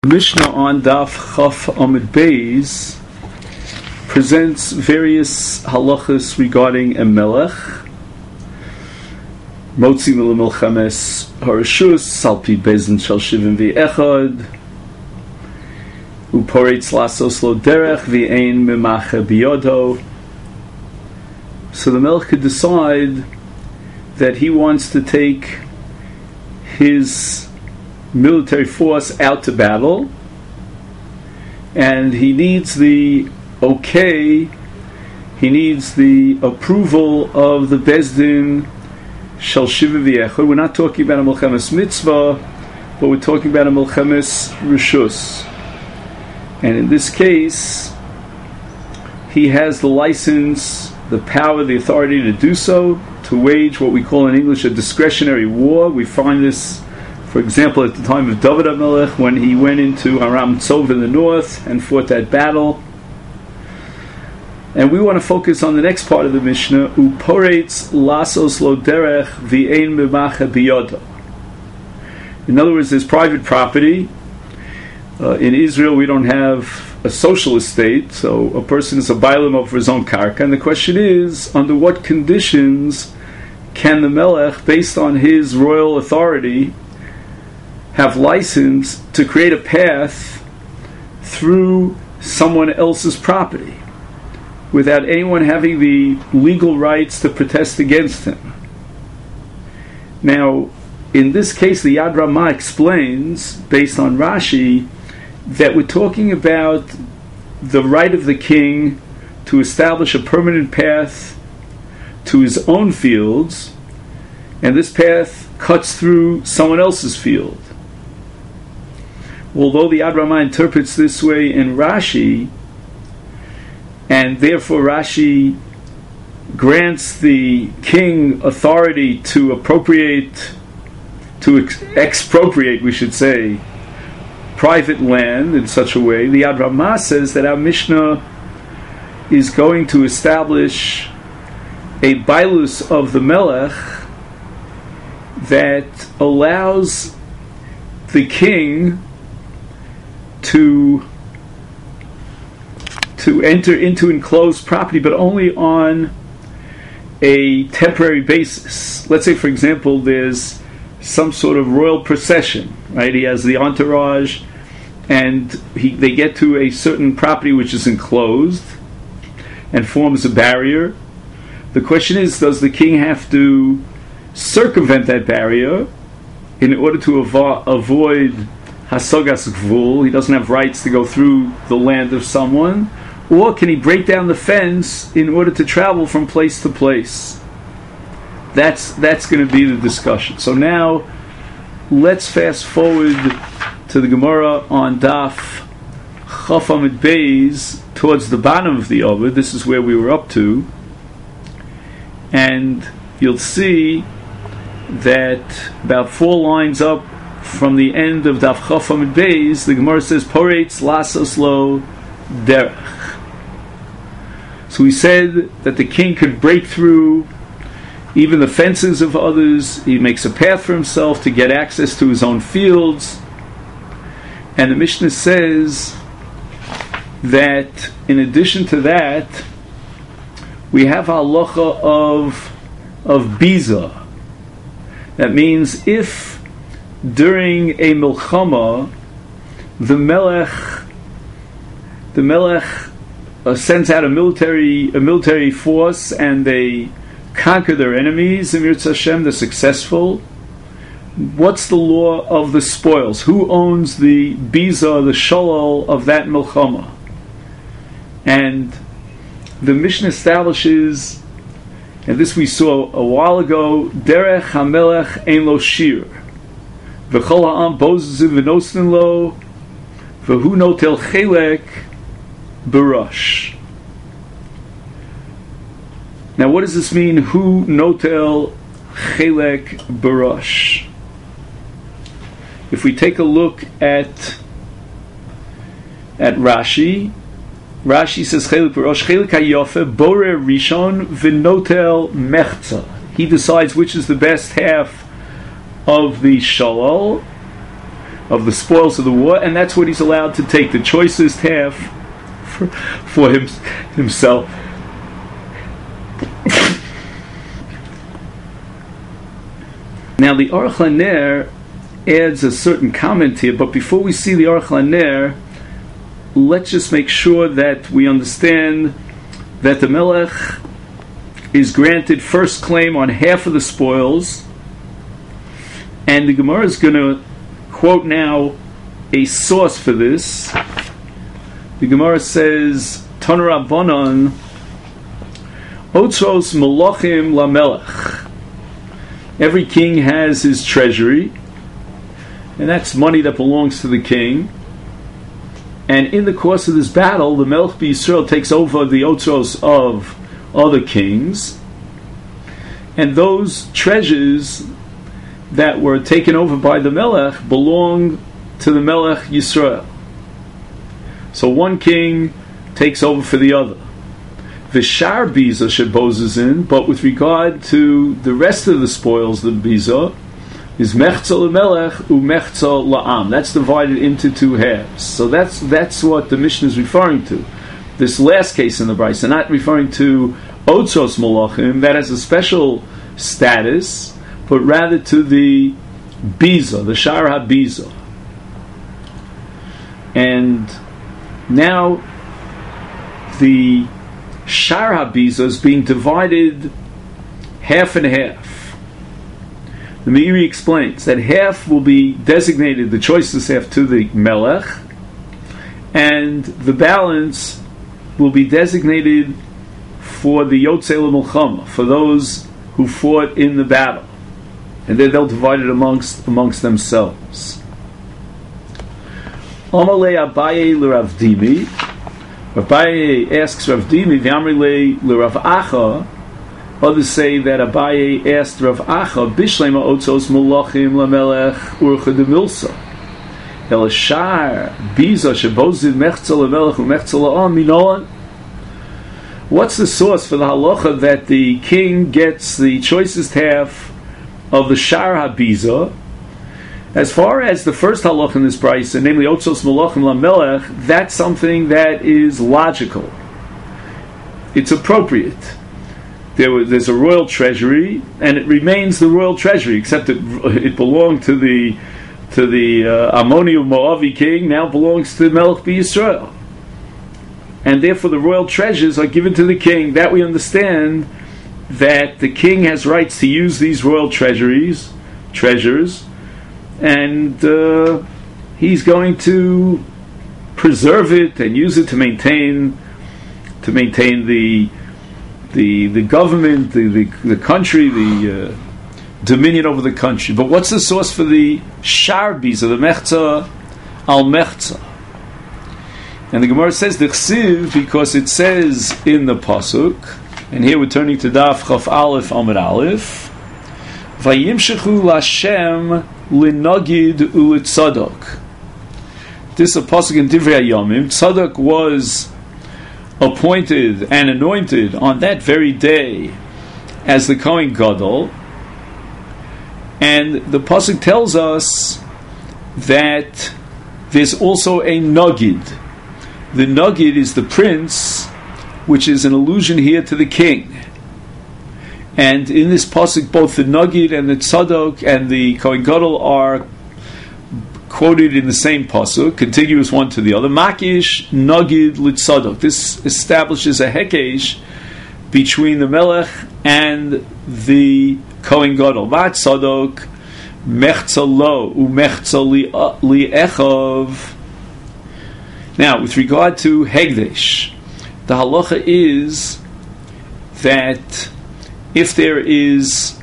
Mishnah on Daf Chaf Amud Beis presents various halachas regarding a melech. Motzi milchames harishus salpi bezin shel shivim v'echad uporetz lasos lo derech v'ein memache biyodo. So the melech could decide that he wants to take his military force out to battle, and he needs the approval of the Bezdin Shel Shiva V'Echad. We're not talking about a Milchemes Mitzvah, but we're talking about a Milchemes Rishus. And in this case, he has the license, the power, the authority to do so, to wage what we call in English a discretionary war. We find this, for example, at the time of David HaMelech, when he went into Aram Tzov in the north and fought that battle. And we want to focus on the next part of the Mishnah, Uporetz lasos lo derech v'ein memache biyodo. In other words, there's private property. In Israel, we don't have a socialist state, so a person is a bailam over his own karka. And the question is, under what conditions can the Melech, based on his royal authority, have license to create a path through someone else's property without anyone having the legal rights to protest against him? Now, in this case, the Yad Ramah explains, based on Rashi, that we're talking about the right of the king to establish a permanent path to his own fields, and this path cuts through someone else's field. Although the Yad Ramah interprets this way in Rashi, and therefore Rashi grants the king authority to expropriate, we should say, private land in such a way, the Yad Ramah says that our Mishnah is going to establish a bailus of the Melech that allows the king to enter into enclosed property, but only on a temporary basis. Let's say, for example, there's some sort of royal procession, right? He has the entourage, and they get to a certain property which is enclosed and forms a barrier. The question is, does the king have to circumvent that barrier in order to avoid Hasogas Gvul? He doesn't have rights to go through the land of someone. Or can he break down the fence in order to travel from place to place? That's going to be the discussion. So now, let's fast forward to the Gemara on Daf Chaf Amud Beis, towards the bottom of the Ovid. This is where we were up to. And you'll see that about 4 lines up from the end of Daf Chaf Amud Beis, the Gemara says, Poretz lasos lo derech. So we said that the king could break through even the fences of others. He makes a path for himself to get access to his own fields. And the Mishnah says that in addition to that, we have halacha of biza. That means if during a milchama the melech sends out a military force and they conquer their enemies, and Yirtzeh Hashem, they're successful. What's the law of the spoils? Who owns the biza, the sholol of that milchama? And the Mishnah establishes, and this we saw a while ago, derech hamelech ein lo shir, v'chol ha'am bozes v'nostin lo, v'hu notel chelek b'rosh. Now, what does this mean? Hu notel chelek b'rosh. If we take a look at Rashi says chelek b'rosh, chelek hayofe borer rishon v'notel mechza. He decides which is the best half of the shalal, of the spoils of the war, and that's what he's allowed to take, the choicest half for himself. Now the Aruch LaNer adds a certain comment here, but before we see the Aruch LaNer, let's just make sure that we understand that the Melech is granted first claim on half of the spoils, and the Gemara is going to quote now a source for this. The Gemara says, Tana Rabbanan, Otzros Melachim LaMelech. Every king has his treasury, and that's money that belongs to the king. And in the course of this battle, the Melech B'Yisrael takes over the Otzros of other kings, and those treasures that were taken over by the Melech belong to the Melech Yisrael. So one king takes over for the other. V'shar biza shebozes in, but with regard to the rest of the spoils, the biza is mechza l'melech u'mechza la'am. That's divided into two halves. So that's what the Mishnah is referring to. This last case in the Brisa, not referring to Otzos Malachim, that has a special status, but rather to the biza, the shar ha-biza. And now the shar ha-biza is being divided half and half. The Meiri explains that half will be designated, the choicest half, to the Melech, and the balance will be designated for the Yotzei L'Milchama, for those who fought in the battle, and then they'll divide it amongst themselves. Amalei Abaye l'Rav Dimi. Abaye asks Rav Dimi, V'amri l'Rav Acha. Others say that Abaye asked Rav Acha, Bishlema Otzos Mulachim LaMelech Urcha de Milsa. Elashar Biza Shebozid Mechza LaMelech uMechza LaAm Minolan. What's the source for the halacha that the king gets the choicest half of the Shar HaBiza? As far as the first halacha in this price, namely Otzos Mulachim LaMelech, that's something that is logical. It's appropriate. There's a royal treasury, and it remains the royal treasury, except it belonged to the Ammoni Moavi king, now belongs to the Melech B'Yisrael. And therefore the royal treasures are given to the king. That we understand that the king has rights to use these royal treasures, and he's going to preserve it and use it to maintain the government, the country, the dominion over the country. But what's the source for the shar biza, the mechza al mechza? And the Gemara says the chsiv because it says in the pasuk, and here we're turning to Daf Chaf Aleph Amud Aleph, Vayimshechu Lashem Linagid Ulitzadok. This is a pasuk in Divrei Hayomim. Tzadok was appointed and anointed on that very day as the Kohen Gadol, and the pasuk tells us that there's also a Nagid. The Nagid is the prince, which is an allusion here to the king. And in this pasuk, both the Nagid and the Tzadok and the Kohen Gadol are quoted in the same pasuk, contiguous one to the other. Makish Nagid Litzadok. This establishes a hekesh between the Melech and the Kohen Gadol. Tzadok mechza lo umechza li'echav. Now, with regard to Hegdesh, the halacha is that if there is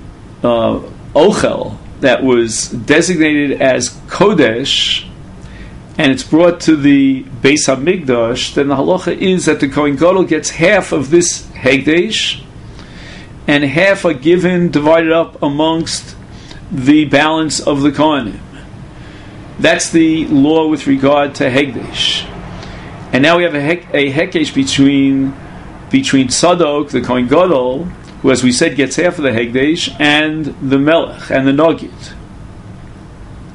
ochel that was designated as Kodesh, and it's brought to the Beis HaMikdash, then the halacha is that the Kohen Gadol gets half of this Hegdesh, and half are divided up amongst the balance of the Kohanim. That's the law with regard to Hegdesh. And now we have a Hekesh between Tzadok, the Kohen Gadol, who, as we said, gets half of the Hegdesh, and the Melech, and the Nagid.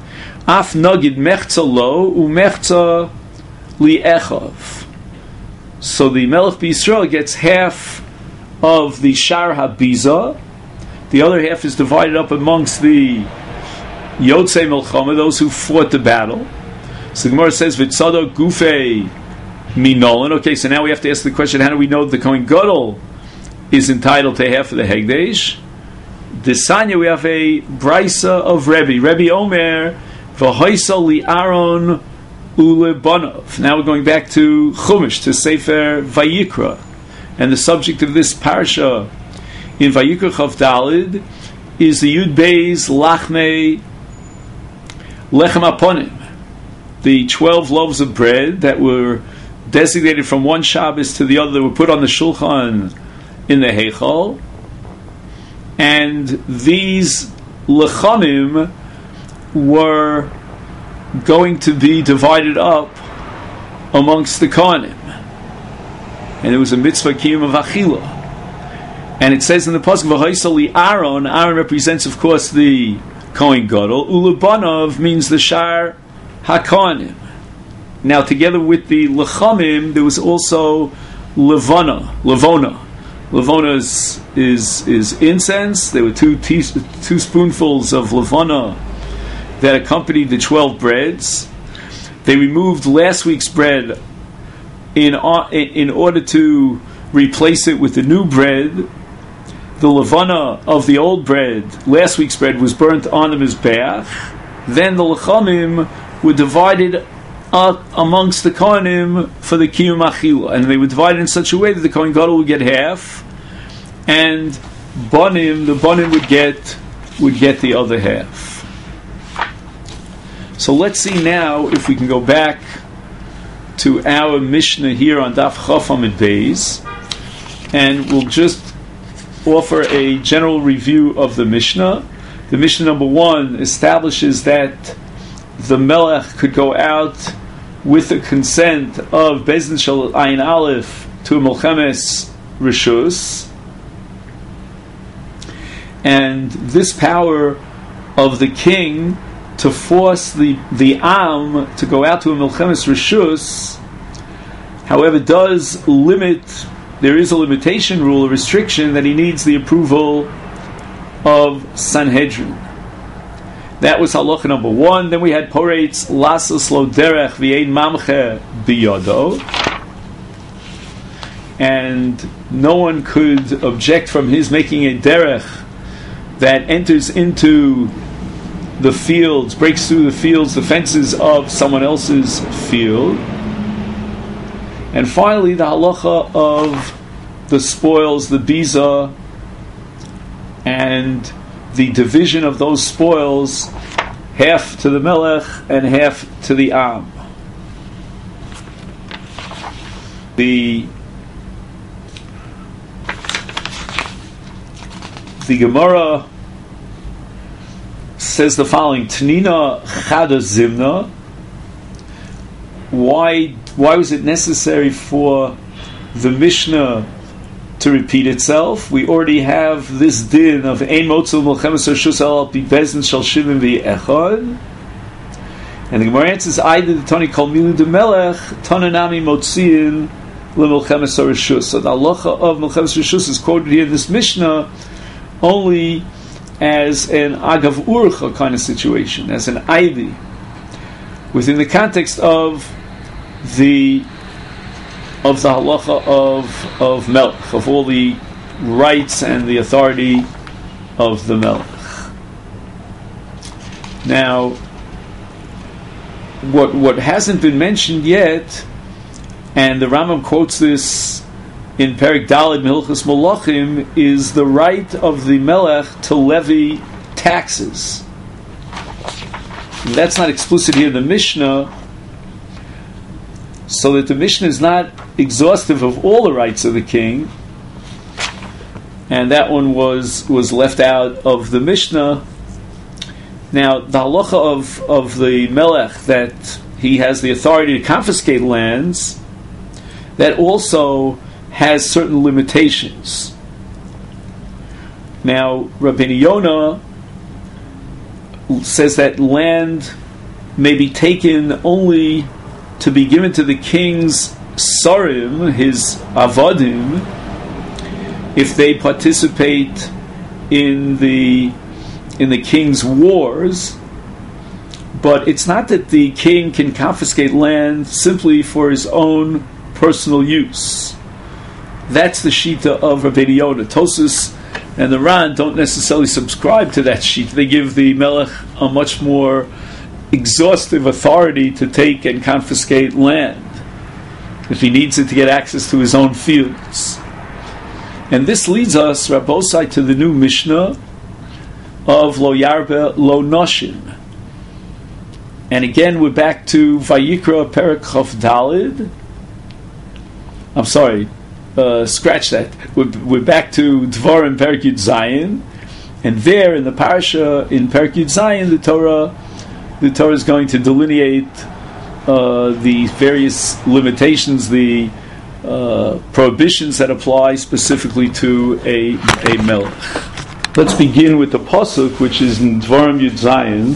Af nagid mechza lo umechza li'echav. So the Melech B'Yisrael gets half of the Shar HaBiza. The other half is divided up amongst the Yotzei Melchama, those who fought the battle. So the Gemara says, V'tzadok gufei minolan. Okay, so now we have to ask the question, how do we know that the Kohen Gadol is entitled to half of the Hegdesh? Desanya, we have a Brisa of Rebbe Omer, V'hoisa li'aron ulebanav. Now we're going back to Chumash, to Sefer Vayikra. And the subject of this parsha in Vayikra Chav Dalid is the Yud Beis Lachmei Lechem Aponim, the 12 loaves of bread that were designated from one Shabbos to the other, that were put on the Shulchan in the Heichal. And these Lechamim were going to be divided up amongst the Kohanim. And it was a mitzvah kiyum of achila. And it says in the pasuk, "V'hoisa li Aaron." Aaron represents, of course, the Kohen Gadol. Ulebanav means the Shar HaKohanim. Now, together with the Lechamim, there was also Levona. Levona is incense. There were two spoonfuls of Levona that accompanied the 12 breads. They removed last week's bread in order to replace it with the new bread. The levana of the old bread, last week's bread, was burnt on the mizbeach. Then the lechamim were divided up amongst the kohanim for the kiyum achila, and they were divided in such a way that the kohen gadol would get half, and the banim would get the other half. So let's see now if we can go back to our Mishnah here on Daf Chaf Amid Beis, and we'll just offer a general review of the Mishnah. The Mishnah number 1 establishes that the Melech could go out with the consent of Beis Din Shel Ayin Aleph to a Melchemes Rishus, and this power of the king to force the Am to go out to a Melchemes Rishus, however, does limit. There is a limitation rule, a restriction, that he needs the approval of Sanhedrin. That was halacha number 1. Then we had Poretz Lasos Lo Derech V'Ein Mamche Biyado, and no one could object from his making a derech that enters into the fields, breaks through the fields, the fences of someone else's field. And finally, the halacha of the spoils, the biza, and the division of those spoils, half to the melech and half to the am. The Gemara says the following: Tnina chada zimna. Why was it necessary for the Mishnah to repeat itself? We already have this din of Ein Motzel Melchemes Rishus Al Pi Beis Din Shel Shivim V'Echad, and the Gemara answers, "Either the Tani Kol Milu de Melech Tananami Motziin LeMelchemes Rishus." So the halacha of Melchemes Rishus is quoted here in this Mishnah only as an Agav Urcha kind of situation, as an ivy, within the context of the halacha of Melech, of all the rights and the authority of the Melech. Now, what hasn't been mentioned yet, and the Rambam quotes this in Perek Daled Mehilchos Malachim, is the right of the Melech to levy taxes. And that's not explicit here in the Mishnah, so that the Mishnah is not exhaustive of all the rights of the king, and that one was left out of the Mishnah. Now, the halacha of the Melech, that he has the authority to confiscate lands, that also has certain limitations. Now, Rabbeinu Yonah says that land may be taken only to be given to the king's sarim, his avodim, if they participate in the king's wars. But it's not that the king can confiscate land simply for his own personal use. That's the shita of Rabbeinu Yonah. Tosas and the Ran don't necessarily subscribe to that shita. They give the Melech a much more exhaustive authority to take and confiscate land if he needs it to get access to his own fields. And this leads us, Rabbosai, to the new Mishnah of Lo Yarbe Lo Noshim. And again, we're back to Vayikra Perek Chof Dalid. I'm sorry, scratch that. We're back to Dvarim Perek Yud Zayin, and there in the parasha in Perek Yud Zayin, the Torah is going to delineate the various limitations, the prohibitions that apply specifically to a melech. Let's begin with the pasuk, which is in Dvarim Yud Zayin.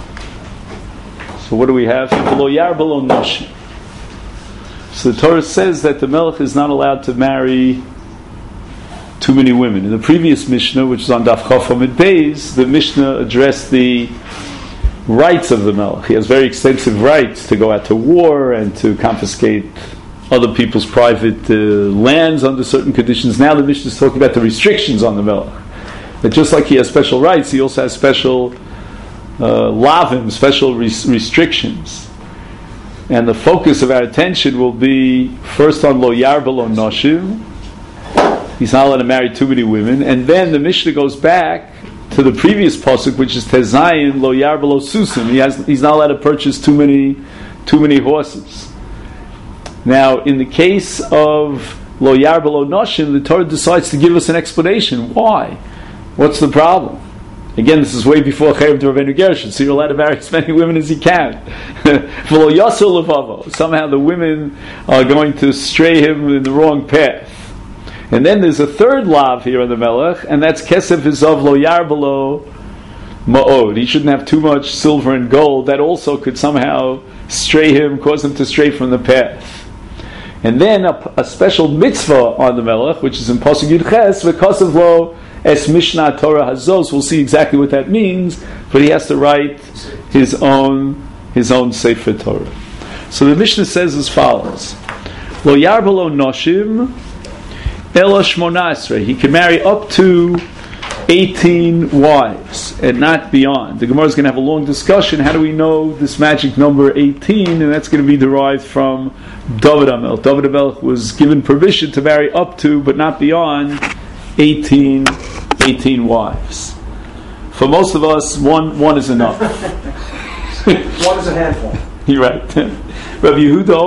So what do we have? Lo yarbe lo noshim. So the Torah says that the melech is not allowed to marry too many women. In the previous Mishnah, which is on Daf Chaf Amid Beis, the Mishnah addressed the rights of the melech. He has very extensive rights to go out to war and to confiscate other people's private lands under certain conditions. Now the Mishnah is talking about the restrictions on the melech. That just like he has special rights, he also has special lavim, special restrictions. And the focus of our attention will be first on Lo Yarbe Lo Noshim. He's not allowed to marry too many women. And then the Mishnah goes back to the previous pasuk, which is Tezayin Lo Yarbe Lo Susim. He's not allowed to purchase too many horses. Now, in the case of Lo Yarbe Lo Noshim, the Torah decides to give us an explanation. Why? What's the problem? Again, this is way before Chayim to Rabbeinu Gershon, so you're allowed to marry as many women as you can. Somehow the women are going to stray him in the wrong path. And then there's a third lav here on the Melech, and that's Kesef Izav Lo Yarbe Lo Ma'od. He shouldn't have too much silver and gold. That also could somehow stray him, cause him to stray from the path. And then a special mitzvah on the Melech, which is in Pasuk Yud Ches, V'Kosev Lo Es Mishnah Torah Hazos. We'll see exactly what that means, but he has to write his own Sefer Torah. So the Mishnah says as follows: Lo Yarbe Lo Noshim Ela Shmona Esrei. He can marry up to 18 wives and not beyond. The Gemara is going to have a long discussion. How do we know this magic number 18? And that's going to be derived from David HaMelech. David HaMelech was given permission to marry up to, but not beyond, 18 wives. For most of us, one is enough. One is a handful. You're right. Rabbi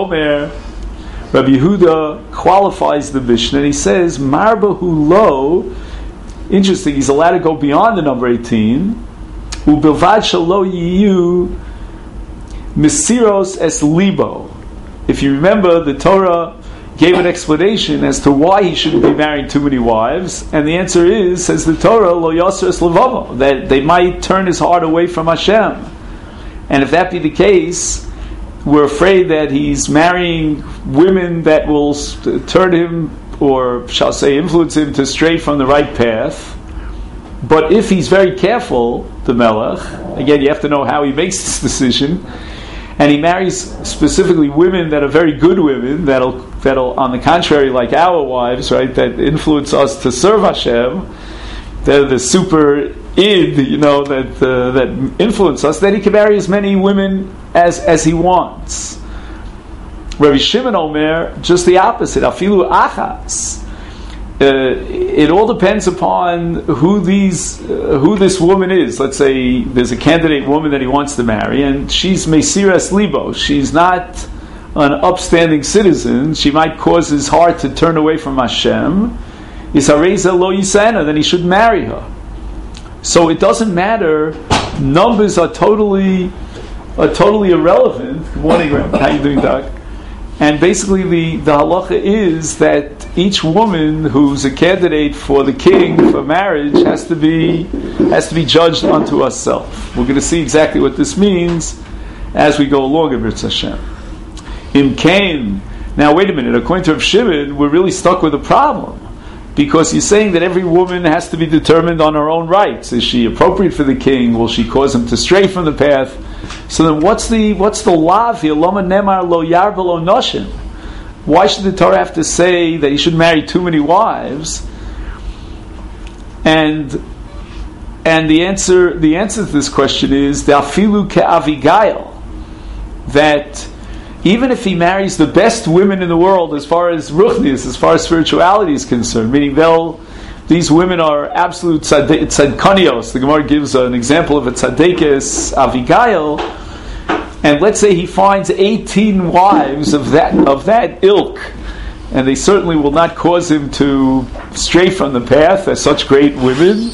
Yehuda qualifies the Mishnah, and he says, Marba hu lo. Interesting, he's allowed to go beyond the number 18. Ubilvad shalo yiyu misiros es libo. If you remember, the Torah gave an explanation as to why he shouldn't be marrying too many wives, and the answer is, says the Torah, lo yaser es levavo, that they might turn his heart away from Hashem. And if that be the case, we're afraid that he's marrying women that will turn him, or shall say influence him, to stray from the right path. But if he's very careful, the Melech, again you have to know how he makes this decision, and he marries specifically women that are very good women, that'll on the contrary, like our wives, right, that influence us to serve Hashem, they're the super id, that influence us, then he can marry as many women as he wants. Rabbi Shimon Omer, just the opposite. Afilu achas. It all depends upon who this woman is. Let's say there's a candidate woman that he wants to marry, and she's Mesiras Libo. She's not an upstanding citizen. She might cause his heart to turn away from Hashem. Isareza lo yisana, then he should marry her. So it doesn't matter. Numbers are totally irrelevant. Good morning, Grandma. How you doing, Doc? And basically the halacha is that each woman who's a candidate for the king for marriage has to be judged unto herself. We're going to see exactly what this means as we go along in Mitzvah Hashem. Im Kain. Now wait a minute, according to Rav Shimon, we're really stuck with a problem. Because he's saying that every woman has to be determined on her own rights. Is she appropriate for the king? Will she cause him to stray from the path? So then what's the lav here? Lama nemar lo yarba lo noshim. Why should the Torah have to say that he should marry too many wives? And the answer to this question is the afilu ke'avigail, that even if he marries the best women in the world as far as ruchnius, as far as spirituality is concerned, meaning these women are absolute tzadkanios. The Gemara gives an example of a tzadekes Avigail, and let's say he finds 18 wives of that ilk, and they certainly will not cause him to stray from the path as such great women.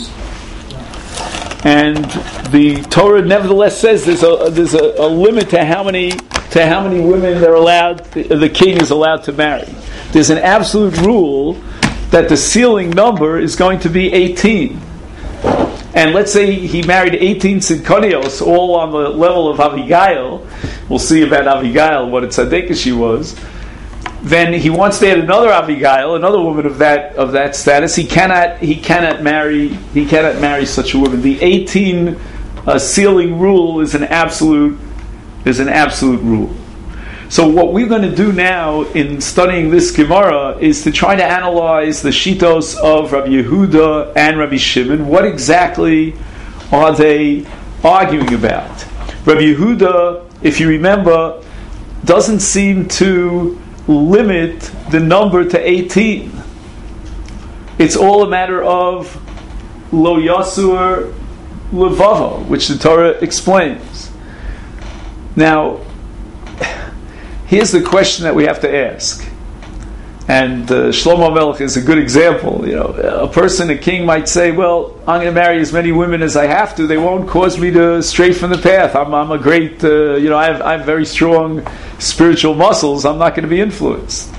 And the Torah nevertheless says there's a limit to how many women the king is allowed to marry. There's an absolute rule that the ceiling number is going to be 18. And let's say he married 18 tzidkanios, all on the level of Abigail. We'll see about Abigail, what a tzaddikas she was. Then he wants to add another Abigail, another woman of that status. He cannot marry such a woman. The 18 ceiling rule is an absolute rule. So what we're going to do now in studying this Gemara is to try to analyze the shitos of Rabbi Yehuda and Rabbi Shimon. What exactly are they arguing about? Rabbi Yehuda, if you remember, doesn't seem to limit the number to 18. It's all a matter of lo yasur levavo, which the Torah explains. Now, here's the question that we have to ask. And Shlomo Melech is a good example. A king might say, well, I'm going to marry as many women as I have to. They won't cause me to stray from the path. I'm a great, I have very strong spiritual muscles. I'm not going to be influenced.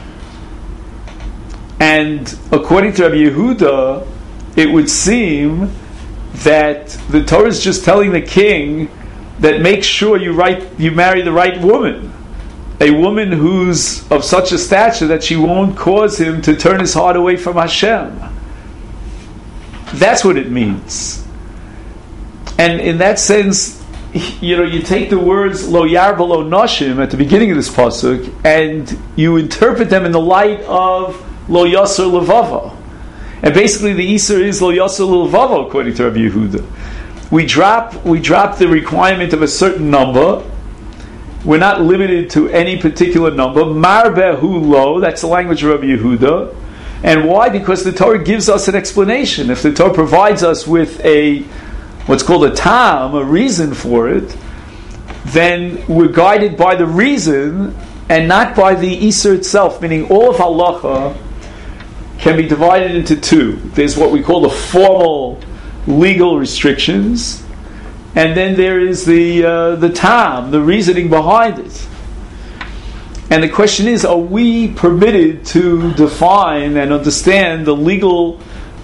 And according to Rabbi Yehuda, it would seem that the Torah is just telling the king that make sure you marry the right woman. A woman who's of such a stature that she won't cause him to turn his heart away from Hashem. That's what it means. And in that sense, you take the words lo yarba lo noshim at the beginning of this pasuk, and you interpret them in the light of lo yasser levava. And basically the Isser is lo yasser levava according to Rabbi Yehuda. We drop the requirement of a certain number. We're not limited to any particular number. Marbehu lo, that's the language of Rabbi Yehuda. And why? Because the Torah gives us an explanation. If the Torah provides us with what's called a tam, a reason for it, then we're guided by the reason and not by the Isser itself, meaning all of halacha can be divided into two. There's what we call the formal legal restrictions, and then there is the tam, the reasoning behind it. And the question is, are we permitted to define and understand the legal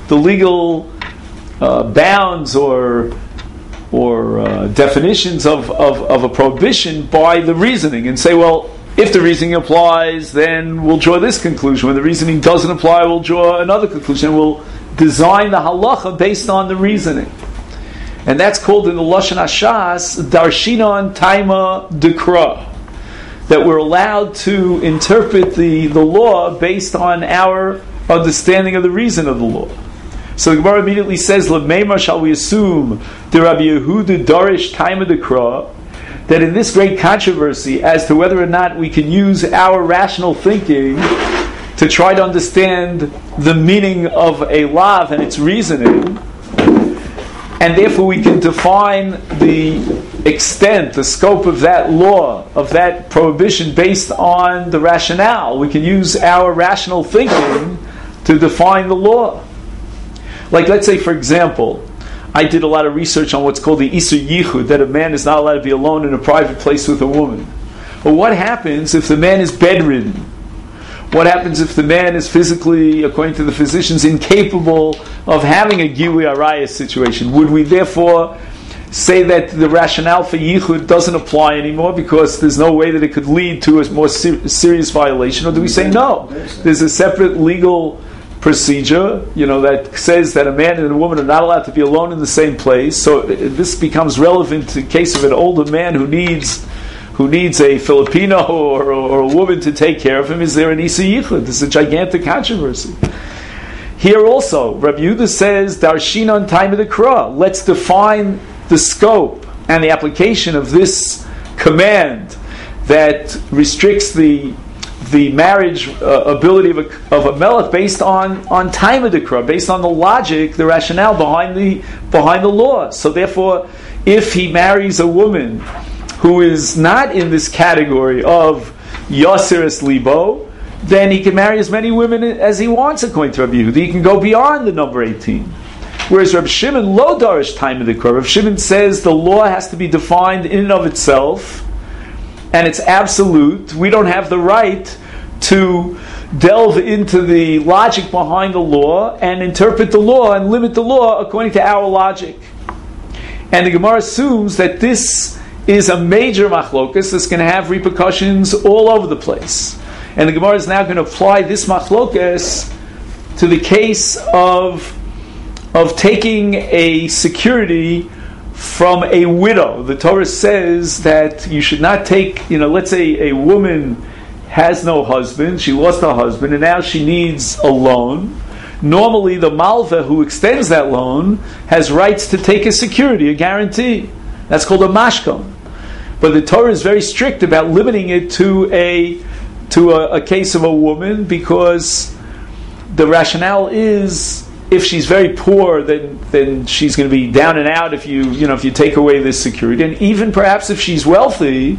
bounds or definitions of a prohibition by the reasoning, and say, well, if the reasoning applies, then we'll draw this conclusion. When the reasoning doesn't apply, we'll draw another conclusion. We'll design the halacha based on the reasoning. And that's called in the Lashon HaShas, Darshinon Taima Dekra. That we're allowed to interpret the law based on our understanding of the reason of the law. So the Gemara immediately says, L'meimar shall we assume the Rabbi Yehuda Darish Taima Dekra, that in this great controversy as to whether or not we can use our rational thinking to try to understand the meaning of a lav and its reasoning, and therefore we can define the extent, the scope of that law, of that prohibition based on the rationale. We can use our rational thinking to define the law. Like, let's say, for example, I did a lot of research on what's called the Isur Yichud, that a man is not allowed to be alone in a private place with a woman. But what happens if the man is bedridden? What happens if the man is physically, according to the physicians, incapable of having a Gilui Arayos situation? Would we therefore say that the rationale for yichud doesn't apply anymore because there's no way that it could lead to a more serious violation? Or do we say no? There's a separate legal procedure, that says that a man and a woman are not allowed to be alone in the same place. So this becomes relevant in case of an older man who needs a Filipino or a woman to take care of him. Is there an Isa Yichud? This is a gigantic controversy. Here also, Rabbi Yehuda says, Darshinon time of the Kra. Let's define the scope and the application of this command that restricts the marriage ability of a melech based on time of the Kra, based on the logic, the rationale behind the law. So therefore, if he marries a woman who is not in this category of Yasiris Libo, then he can marry as many women as he wants, according to Rabbi Yehuda. He can go beyond the number 18. Whereas Rabbi Shimon lo darish time of the Kra. Rabbi Shimon says the law has to be defined in and of itself, and it's absolute. We don't have the right to delve into the logic behind the law and interpret the law and limit the law according to our logic. And the Gemara assumes that this is a major machlokas that's going to have repercussions all over the place. And the Gemara is now going to apply this machlokas to the case of taking a security from a widow. The Torah says that you should not take, let's say a woman has no husband, she lost her husband, and now she needs a loan. Normally the malva who extends that loan has rights to take a security, a guarantee. That's called a mashkon. But the Torah is very strict about limiting it to a case of a woman, because the rationale is if she's very poor, then she's going to be down and out if you take away this security. And even perhaps if she's wealthy,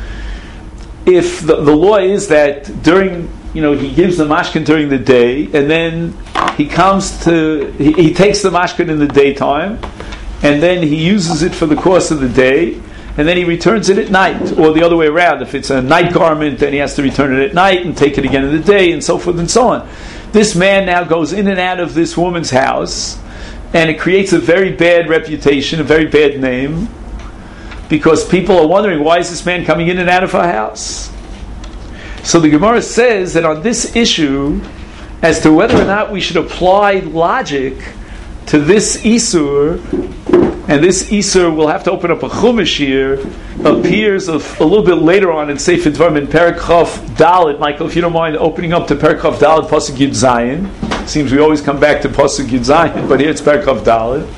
if the law is that during, he gives the mashkin during the day, and then he takes the mashkin in the daytime, and then he uses it for the course of the day, and then he returns it at night, or the other way around. If it's a night garment, then he has to return it at night and take it again in the day, and so forth and so on. This man now goes in and out of this woman's house, and it creates a very bad reputation, a very bad name, because people are wondering, why is this man coming in and out of her house? So the Gemara says that on this issue, as to whether or not we should apply logic to this Isur, and this Isur, we'll have to open up a Chumash here, appears a little bit later on in Sefer Dvarim in Perek Chaf Dalet. Michael, if you don't mind opening up to Perek Chaf Dalet, Pasuk Yud Zayin. Seems we always come back to Pasuk Yud Zayin, but here it's Perek Chaf Dalet.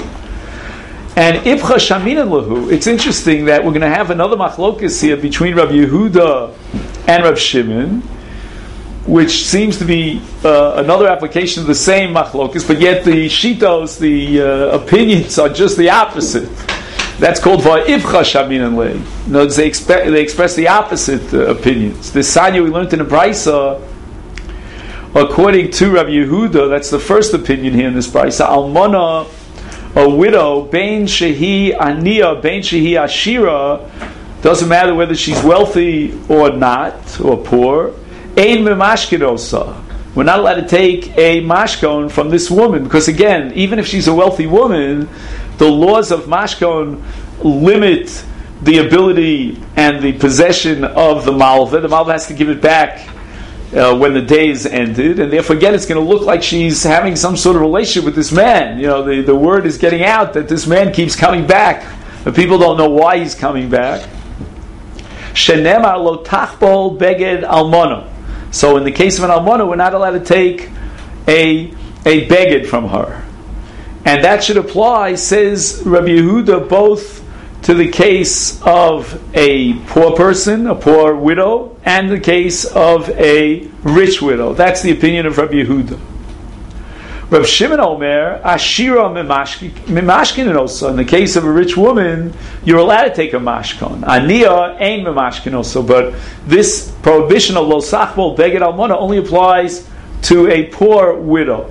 And Ibcha Shaminan Lahu, it's interesting that we're going to have another machlokas here between Rabbi Yehuda and Rabbi Shimon, which seems to be another application of the same machlokas, but yet the shitos, the opinions are just the opposite. That's called va'ivcha shaminan lei. In other words, they express the opposite opinions. The sanya we learned in the Brisa, according to Rabbi Yehuda, that's the first opinion here in this Brisa. Almana, a widow, bein shehi aniya, bein shehi ashira, doesn't matter whether she's wealthy or not, or poor. Ein memashkinosa. We're not allowed to take a mashkon from this woman, because again, even if she's a wealthy woman, the laws of mashkon limit the ability and the possession of the malva. The malva has to give it back when the day is ended, and therefore again it's going to look like she's having some sort of relationship with this man. The word is getting out that this man keeps coming back, but people don't know why he's coming back. Shenemar lo tachbol beged almona. So in the case of an almona, we're not allowed to take a beged from her. And that should apply, says Rabbi Yehuda, both to the case of a poor person, a poor widow, and the case of a rich widow. That's the opinion of Rabbi Yehuda. Rabbi Shimon Omer, Ashira mimashkin also. In the case of a rich woman, you're allowed to take a mashkon. Aniya ain't mimashkin also. But this prohibition of lo sachbol beged almona only applies to a poor widow.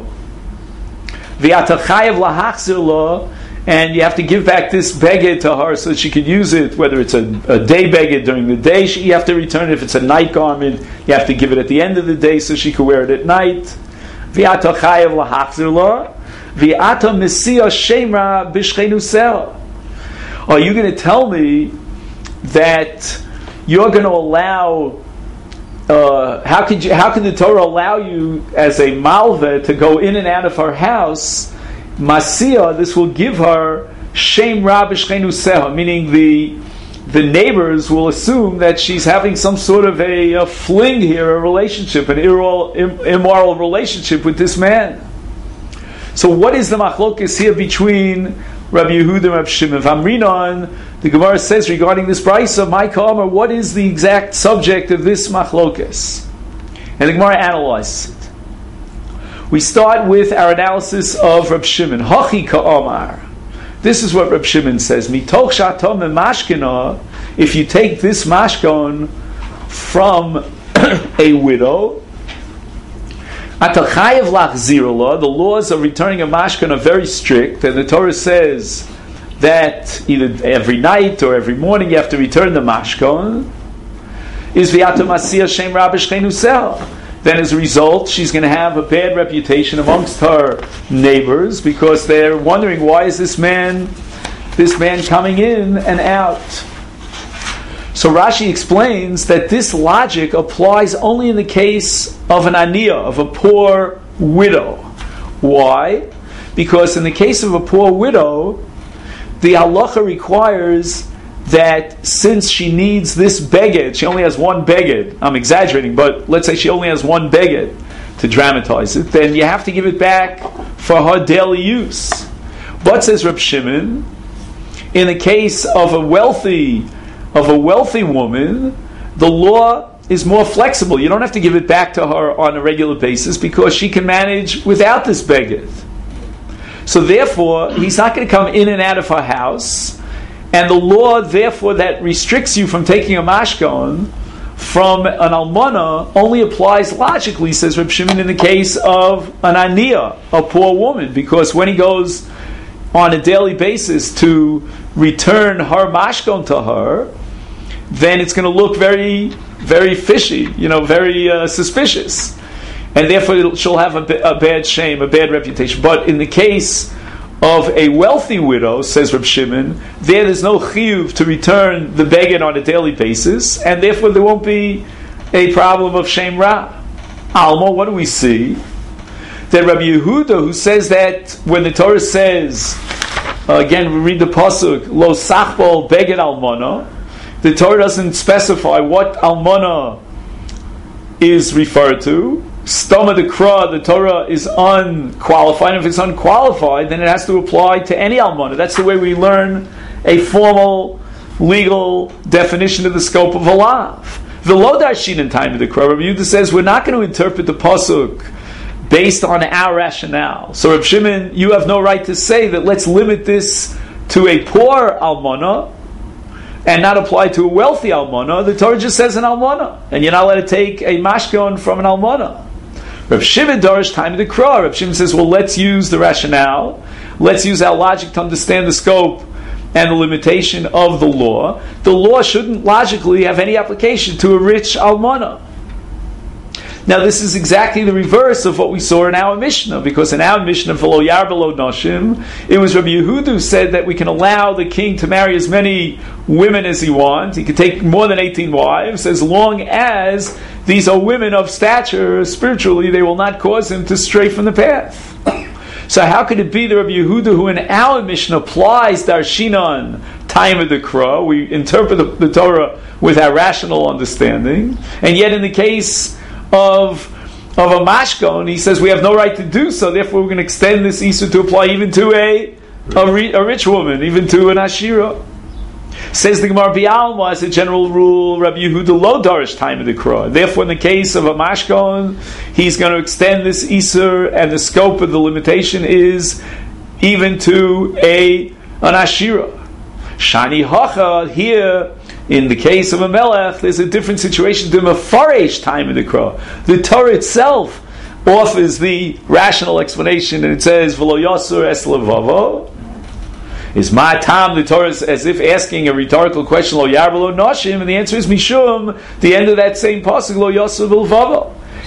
V'atachayev lahachzir lo, and you have to give back this beged to her so that she can use it, whether it's a day beged during the day, you have to return it. If it's a night garment, you have to give it at the end of the day so she can wear it at night. V'ata chayev lahachzir lo, v'ata mesiya shemra b'shchenu sel. Are you going to tell me that you're going to allow? How can the Torah allow you as a malveh to go in and out of her house? Masia, this will give her shem ra b'shchenu seha, meaning the neighbors will assume that she's having some sort of a fling here, a relationship, an immoral relationship with this man. So what is the machlokes here between Rabbi Yehuda and Rabbi Shimon? Vamrinon, the Gemara says regarding this brisa, my Kamar, what is the exact subject of this machlokes? And the Gemara analyzes it. We start with our analysis of Rabbi Shimon. Hachi ka'amar. This is what Rabbi Shimon says. Mitoch shatom mashkena, if you take this mashkon from a widow, atachayev lachzirula, the laws of returning a mashkon are very strict, and the Torah says that either every night or every morning you have to return the mashkon. Is v'yatam asiyah shem ra b'shchenu sel. Then as a result, she's going to have a bad reputation amongst her neighbors because they're wondering, why is this man coming in and out? So Rashi explains that this logic applies only in the case of an aniyah, of a poor widow. Why? Because in the case of a poor widow, the halacha requires that since she needs this beged, she only has one beged, I'm exaggerating, but let's say she only has one beged to dramatize it, then you have to give it back for her daily use. But says Reb Shimon, in the case of a wealthy woman, the law is more flexible. You don't have to give it back to her on a regular basis because she can manage without this beged. So therefore, he's not going to come in and out of her house. And the law, therefore, that restricts you from taking a mashkon from an almana only applies logically, says Reb Shimon, in the case of an aniyah, a poor woman, because when he goes on a daily basis to return her mashkon to her, then it's going to look very, very fishy, very suspicious. And therefore she'll have a bad shame, a bad reputation. But in the case of a wealthy widow, says Reb Shimon, there's no chiyuv to return the beged on a daily basis, and therefore there won't be a problem of shem ra. Alma, what do we see? That Rabbi Yehuda, who says that when the Torah says, again we read the pasuk, lo sachbol beged almana, the Torah doesn't specify what almana is referred to. Stoma the Kra, the Torah is unqualified. And if it's unqualified, then it has to apply to any almana. That's the way we learn a formal legal definition of the scope of a lav. V'lo darshin in time of the Kra. Rabbi Yehuda says we're not going to interpret the pasuk based on our rationale. So Reb Shimon, you have no right to say that let's limit this to a poor almana and not apply to a wealthy almana. The Torah just says an almana, and you're not allowed to take a mashkon from an almana. Reb Shimon darish time of the Kra. Reb Shimon says, well, let's use the rationale, let's use our logic to understand the scope and the limitation of the law. The law shouldn't logically have any application to a rich almana. Now this is exactly the reverse of what we saw in our Mishnah, because in our Mishnah, v'lo yar b'lo noshim, it was Rabbi Yehuda who said that we can allow the king to marry as many women as he wants. He could take more than 18 wives, as long as these are women of stature spiritually, they will not cause him to stray from the path. So how could it be the Rabbi Yehuda who in our Mishnah applies darshinan time of the Kra, we interpret the Torah with our rational understanding, and yet in the case of a mashkon, he says we have no right to do so, therefore we're going to extend this issur to apply even to a rich woman, even to an ashira. Says the Gemara B'Alma, as a general rule, Rabbi Yehuda lo darish time of the Kra. Therefore, in the case of a mashkon, he's going to extend this issur, and the scope of the limitation is even to an ashira. Shani hacha, here, in the case of a melech, there's a different situation to mefaresh time of the Kra. The Torah itself offers the rational explanation, and it says, v'lo yasur es levavo. Is my time, the Torah is as if asking a rhetorical question, lo yar v'lo noshim, and the answer is mishum, the end of that same pasuk, lo yasur v'lvavo.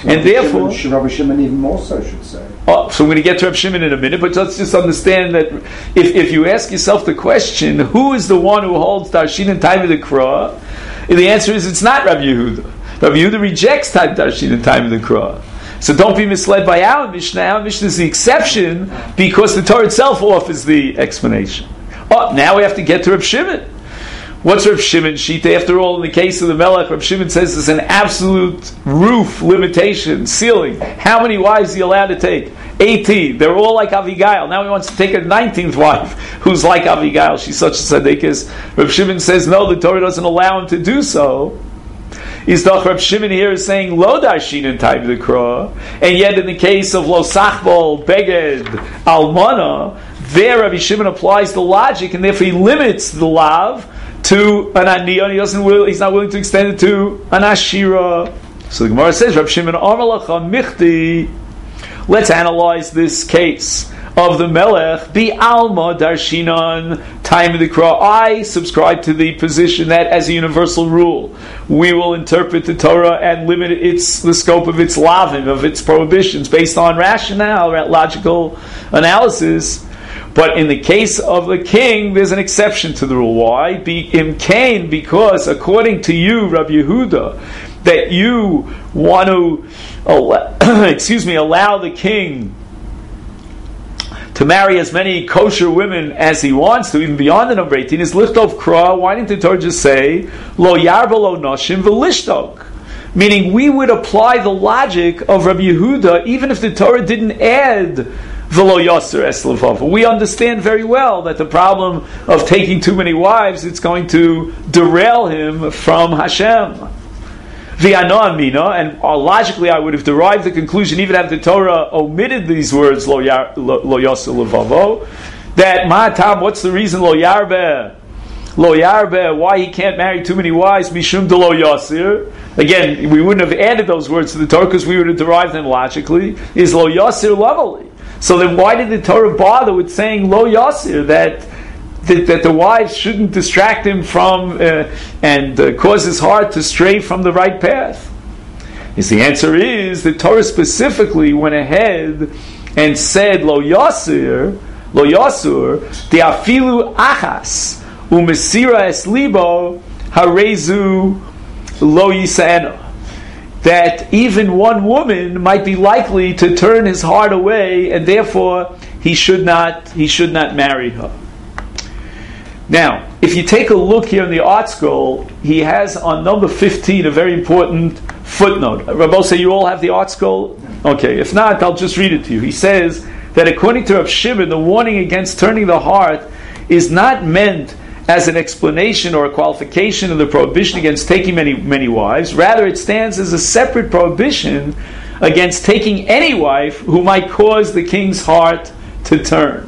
And therefore, Rabbi Shimon even more so should say. So we're going to get to Rabbi Shimon in a minute, but let's just understand that if you ask yourself the question, who is the one who holds Darshin and time of the Krah? The answer is it's not Rabbi Yehuda. Rabbi Yehuda rejects time Darshin and time of the Krah. So don't be misled by our Mishnah. Our Mishnah is the exception because the Torah itself offers the explanation. Now we have to get to Rabbi Shimon. What's Rav Shimon Shita? After all, in the case of the Melech, Rav Shimon says there's an absolute roof limitation, ceiling. How many wives is he allowed to take? 18. They're all like Avigail. Now he wants to take a 19th wife who's like Avigail. She's such a tzaddikus. Rav Shimon says, no, the Torah doesn't allow him to do so. Izdach Rav Shimon here is saying Lo Darshin in time of the Krah, and yet in the case of Lo Sachbol, Beged, Almana, there Rabbi Shimon applies the logic, and therefore he limits the lav to an aniyah. He's not willing to extend it to an ashira. So the Gemara says, Rav Shimon Amar Lacha Michti. Let's analyze this case of the Melech, Bi Alma Darshinan, time of the Krah. I subscribe to the position that, as a universal rule, we will interpret the Torah and limit the scope of its lavim, of its prohibitions, based on rationale, logical analysis. But in the case of the king, there's an exception to the rule. Why? Because according to you, Rabbi Yehuda, that you want to allow the king to marry as many kosher women as he wants to, even beyond the number 18, is lichtov krah. Why didn't the Torah just say lo yarba lo noshim v'lishtok? Meaning, we would apply the logic of Rabbi Yehuda even if the Torah didn't add v'lo yaser es levava. We understand very well that the problem of taking too many wives, it's going to derail him from Hashem. V'ano amina, and logically I would have derived the conclusion, even if the Torah omitted these words, lo yaser levavo, that ma'atam, what's the reason lo yarbe, why he can't marry too many wives, mishum de lo yaser. Again, we wouldn't have added those words to the Torah because we would have derived them logically, is lo yaser lovely. So then why did the Torah bother with saying lo yaser, that the wives shouldn't distract him from and cause his heart to stray from the right path? The answer is the Torah specifically went ahead and said lo yasur the afilu achas umesira es libo harezu lo yisana, that even one woman might be likely to turn his heart away, and therefore he should not marry her. Now, if you take a look here in the art scroll, he has on number 15 a very important footnote. Rabbi, you all have the art scroll? Okay, if not, I'll just read it to you. He says that according to Rav Shimon, the warning against turning the heart is not meant as an explanation or a qualification of the prohibition against taking many wives. Rather, it stands as a separate prohibition against taking any wife who might cause the king's heart to turn.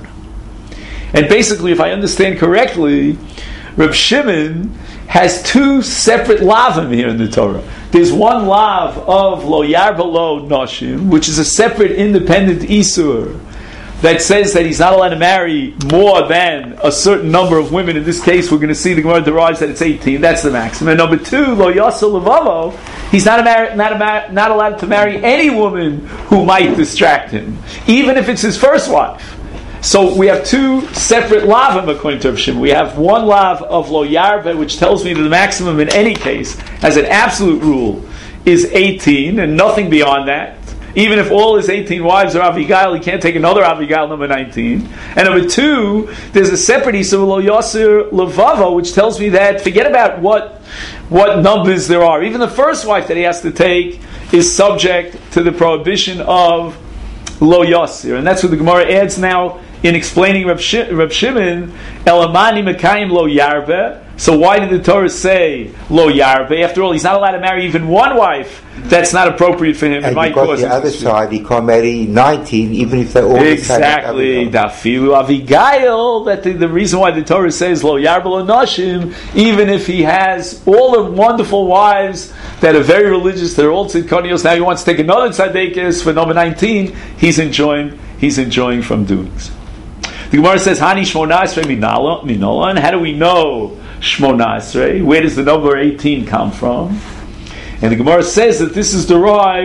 And basically, if I understand correctly, Reb Shimon has two separate lavim here in the Torah. There's one lav of lo yarba lo noshim, which is a separate independent isur that says that he's not allowed to marry more than a certain number of women. In this case, we're going to see the Gemara derives that it's 18. That's the maximum. And number two, lo yasa levavo, he's not allowed to marry any woman who might distract him, even if it's his first wife. So we have two separate lavim according to Rav Shimon. We have one lav of lo yarba, which tells me that the maximum in any case, as an absolute rule, is 18 and nothing beyond that. Even if all his 18 wives are Avigail, he can't take another Avigail, number 19. And number two, there's a separate issue of lo yasir levavo, which tells me that forget about what numbers there are. Even the first wife that he has to take is subject to the prohibition of lo yasir, and that's what the Gemara adds now in explaining Reb Shimon, Elamani Mekayim lo yarbe. So why did the Torah say lo yarbe? After all, he's not allowed to marry even one wife. That's not appropriate for him. And you've got the other side, he can't marry 19, even if they're all exactly. Dafilu Avigail. That the reason why the Torah says lo yarbe lo noshim, even if he has all the wonderful wives that are very religious, they're all tzidkonios. Now he wants to take another tzaddikus for number 19. He's enjoying from doing so. The Gemara says, Hani Shmona Esrei Minola. And how do we know Shmona Esrei? Where does the number 18 come from? And the Gemara says that this is derived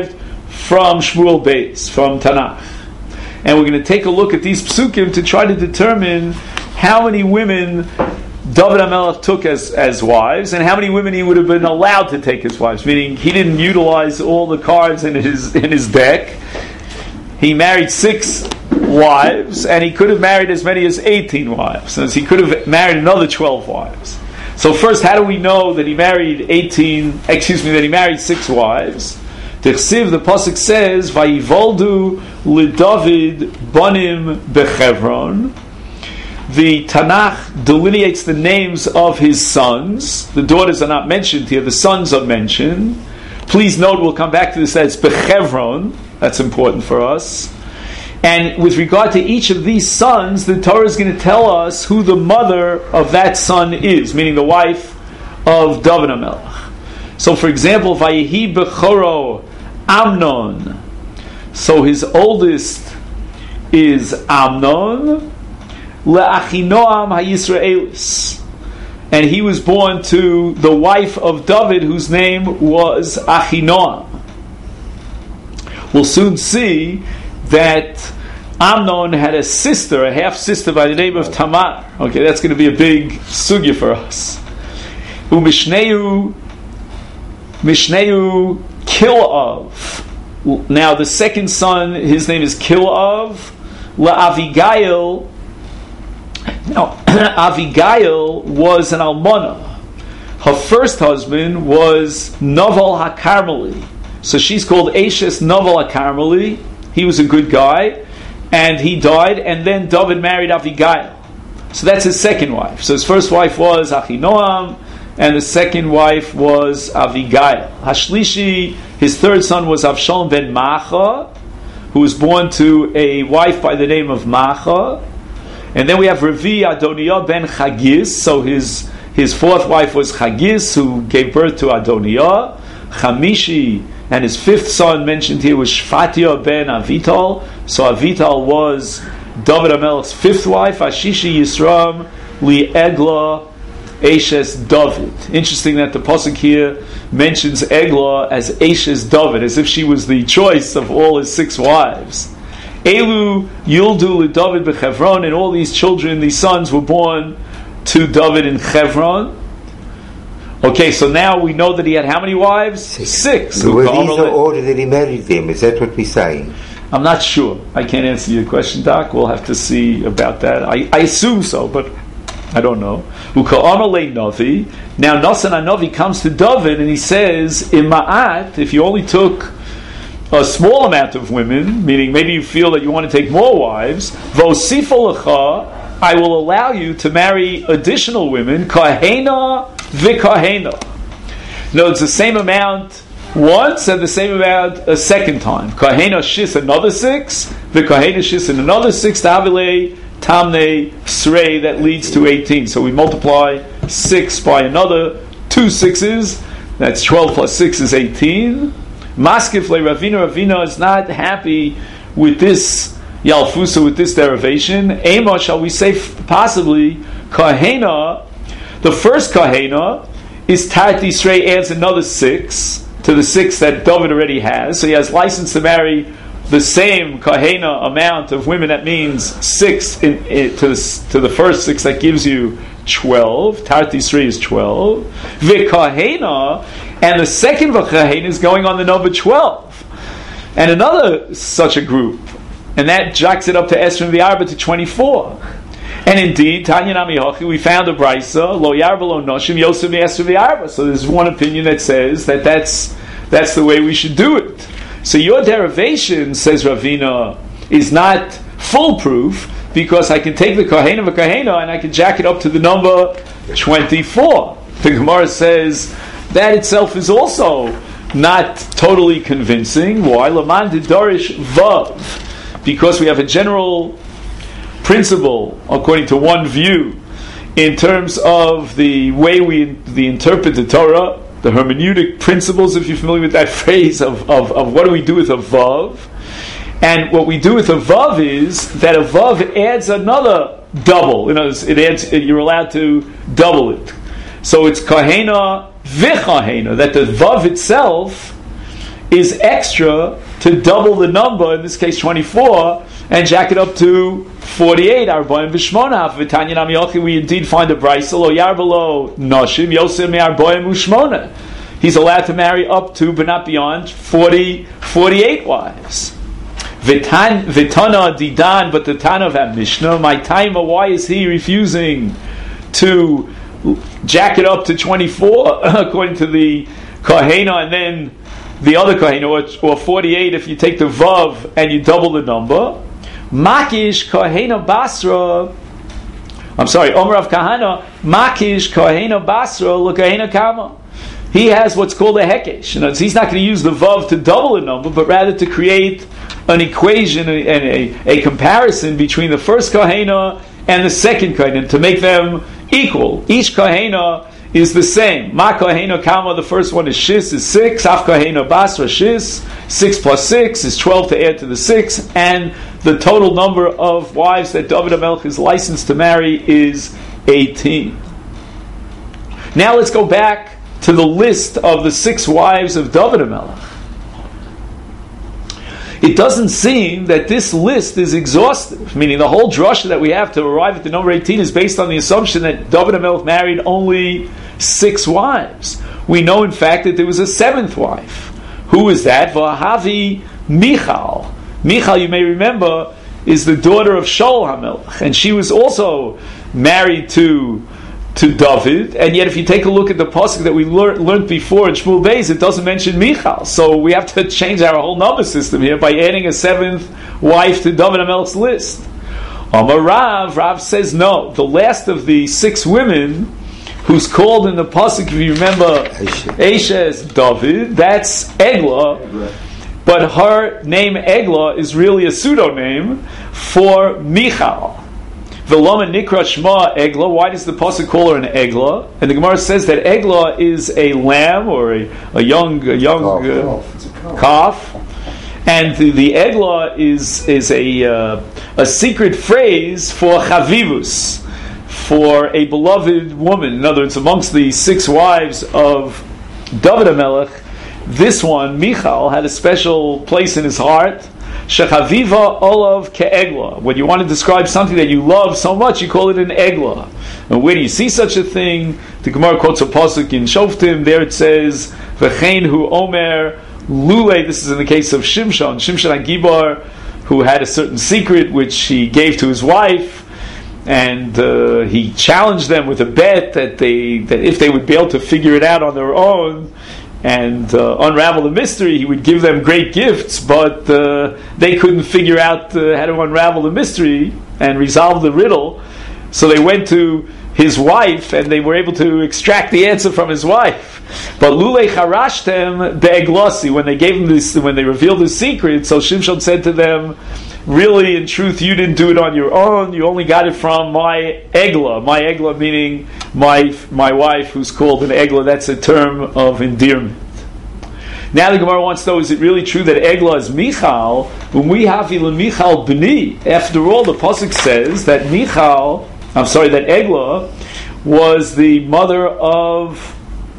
from Shmuel Beis, from Tanakh. And we're going to take a look at these psukim to try to determine how many women David HaMelech took as wives, and how many women he would have been allowed to take as wives. Meaning, he didn't utilize all the cards in his deck. He married 6 wives, and he could have married as many as 18 wives. So he could have married another 12 wives. So first, how do we know that he married 6 wives? The pasuk says, "Vayivoldu LeDavid banim bechevron." The Tanakh delineates the names of his sons. The daughters are not mentioned here. The sons are mentioned. Please note, we'll come back to this, that it's bechevron. That's important for us. And with regard to each of these sons, the Torah is going to tell us who the mother of that son is, meaning the wife of David HaMelech. So, for example, Vayehi Bechoro Amnon. So his oldest is Amnon, LeAchinoam HaYisraelis. And he was born to the wife of David, whose name was Achinoam. We'll soon see that Amnon had a sister, a half-sister by the name of Tamar. Okay, that's going to be a big sugya for us. Mishneu Kilav. Now the second son, his name is Kilav. LaAvigail. Now, Avigail was an almana. Her first husband was Naval HaKarmeli. So she's called Eshes Naval HaKarmeli. He was a good guy, and he died, and then David married Avigail. So that's his second wife. So his first wife was Achinoam, and the second wife was Avigail. Hashlishi, his third son was Avshalom ben Macha, who was born to a wife by the name of Macha. And then we have Revi Adoniah ben Chagiz. So his fourth wife was Chagiz, who gave birth to Adoniah. Chamishi, and his fifth son mentioned here was Shfatia ben Avital. So Avital was David HaMelech's fifth wife. Ashishi Yisram li Egla Eshes David. Interesting that the pasuk here mentions Egla as Eshes David, as if she was the choice of all his 6 wives. Elu Yuldu li David b'Chevron, and all these children, these sons, were born to David in Chevron. Okay, so now we know that he had how many wives? 6. Were these the order that he married them? Is that what we're saying? I'm not sure. I can't answer your question, Doc. We'll have to see about that. I assume so, but I don't know. Now, Nasan HaNavi comes to David and he says, Ima'at, if you only took a small amount of women, meaning maybe you feel that you want to take more wives, Vosifa lecha, I will allow you to marry additional women, kahena v'kahena. No, it's the same amount once and the same amount a second time. Kahena shis another 6, v'kahena shis and another 6, ta'avile tamne srei, that leads to 18. So we multiply 6 by another 2 6s, that's 12 plus 6 is 18. Maskif le Ravina is not happy with this Yalfusa, with this derivation. Ema, shall we say possibly, Kahena, the first Kahena is Tart Yisrei, adds another 6 to the 6 that David already has. So he has license to marry the same Kahena amount of women. That means 6 to the first 6, that gives you 12. Tart Yisrei is 12. V'Kahena, and the second V'Kahena is going on the number 12. And another such a group, and that jacks it up to Esrim V'Arba to 24. And indeed, Tanya Nami Hochi, we found a Brisa, Lo Yarba Lo Noshim Yosef Esrim V'Arba. So there's one opinion that says that that's the way we should do it. So your derivation, says Ravina, is not foolproof, because I can take the Kahena and I can jack it up to the number 24. The Gemara says that itself is also not totally convincing. Why? Laman Didarish Vav. Because we have a general principle, according to one view, in terms of the way we interpret the Torah, the hermeneutic principles, if you're familiar with that phrase, of what do we do with a Vav. And what we do with a Vav is that a Vav adds another double. You know, it adds, you're allowed to double it. So it's Kahena v'Kahena, that the Vav itself is extra to double the number, in this case 24, and jack it up to 48. Arboim v'shmona. V'tanya Nami Yochi, we indeed find a brayso lo yarbalo noshim yosem me'arboim u'shmona. He's allowed to marry up to, but not beyond, 48 wives. Vitana didan, but the Tana of Mishnah, my timer, why is he refusing to jack it up to 24 according to the Kohena, and then the other Kohena, or 48 if you take the Vav and you double the number? Makish Kohena Basra, Omer of Kahana, Makish Kohena Basra, L'Kohena Kama. He has what's called a hekesh. He's not going to use the Vav to double the number, but rather to create an equation and a comparison between the first Kohena and the second Kohena to make them equal. Each Kohena is the same. Ma Kohena Kama, the first one is Shis, is 6. Af Kohena Basra Shis, 6 plus 6 is 12 to add to the 6. And the total number of wives that David HaMelech is licensed to marry is 18. Now let's go back to the list of the 6 wives of David HaMelech. It doesn't seem that this list is exhaustive, meaning the whole drasha that we have to arrive at the number 18 is based on the assumption that David HaMelech married only 6 wives. We know, in fact, that there was a 7th wife. Who is that? V'ahavi Michal. Michal, you may remember, is the daughter of Shaul HaMelech, and she was also married to David, and yet if you take a look at the pasuk that we learned before in Shmuel Beis, it doesn't mention Michal. So we have to change our whole number system here by adding a 7th wife to David HaMelech's list. Amar Rav says no. The last of the 6 women who's called in the pasuk, if you remember, Eisha is David, that's Eglah, but her name Eglah is really a pseudonym for Michal. V'loma nikra shma Eglah. Why does the pasuk call her an Eglah? And the Gemara says that Eglah is a lamb or a young calf, and the Eglah is a secret phrase for chavivus, for a beloved woman. In other words, amongst the 6 wives of David HaMelech, this one, Michal, had a special place in his heart. Shechaviva olav ke'eglah. When you want to describe something that you love so much, you call it an eglah. And where do you see such a thing? The Gemara quotes a pasuk in Shoftim. There it says, "V'chein hu omer lule." This is in the case of Shimshon HaGibar, who had a certain secret which he gave to his wife, and he challenged them with a bet that if they would be able to figure it out on their own and unravel the mystery, he would give them great gifts, but they couldn't figure out how to unravel the mystery and resolve the riddle. So they went to his wife, and they were able to extract the answer from his wife. But Lulei Charashtem be'eglasi, when they gave him this, when they revealed the secret, so Shimshon said to them, really, in truth, you didn't do it on your own. You only got it from my eglah. My eglah meaning my wife, who's called an eglah. That's a term of endearment. Now the Gemara wants to know: is it really true that eglah is Michal? When we have Michal b'ni, after all, the pasuk says that that eglah was the mother of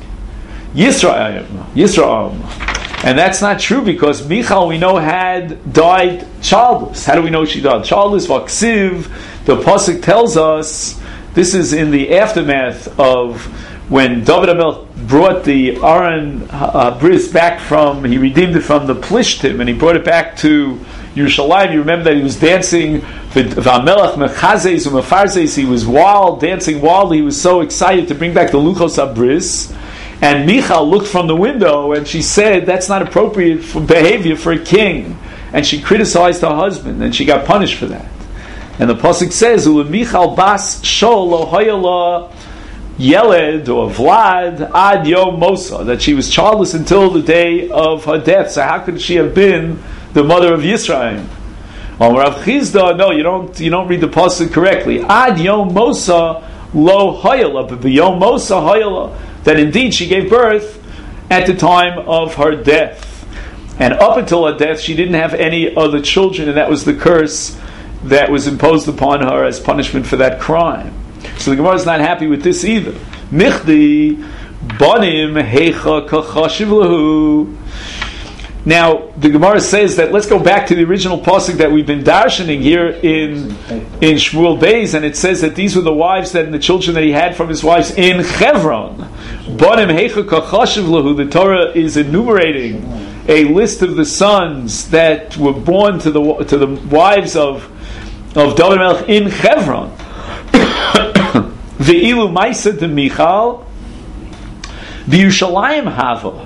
Yisrael. And that's not true, because Michal, we know, had died childless. How do we know she died childless? Vaksiv, the pasuk tells us, this is in the aftermath of when David HaMelech brought the Aron Bris back he redeemed it from the Plishtim, and he brought it back to Yerushalayim. You remember that he was dancing, V'amelech mechazes u'mefarzes, he was dancing wildly. He was so excited to bring back the Luchos HaBris. And Michal looked from the window and she said, that's not appropriate for behavior for a king. And she criticized her husband, and she got punished for that. And the pasuk says, Michal bas shol lo hayala Yeled or Vlad ad yom Mosa, that she was childless until the day of her death. So how could she have been the mother of Yisrael? Rav Chizda, no, you don't read the pasuk correctly. Ad yom Mosa lo hayala, but yom Mosa hayala, that indeed she gave birth at the time of her death. And up until her death, she didn't have any other children, and that was the curse that was imposed upon her as punishment for that crime. So the Gemara is not happy with this either. Michdi banim heicha kachashiv lahu. Now, the Gemara says that, let's go back to the original pasuk that we've been darshaning here in Shmuel Beis, and it says that these were the wives and the children that he had from his wives in Chevron. The Torah is enumerating a list of the sons that were born to the wives of David Melech in Chevron. Ve'ilu Maisa de Michal, V'Yushalayim Hava.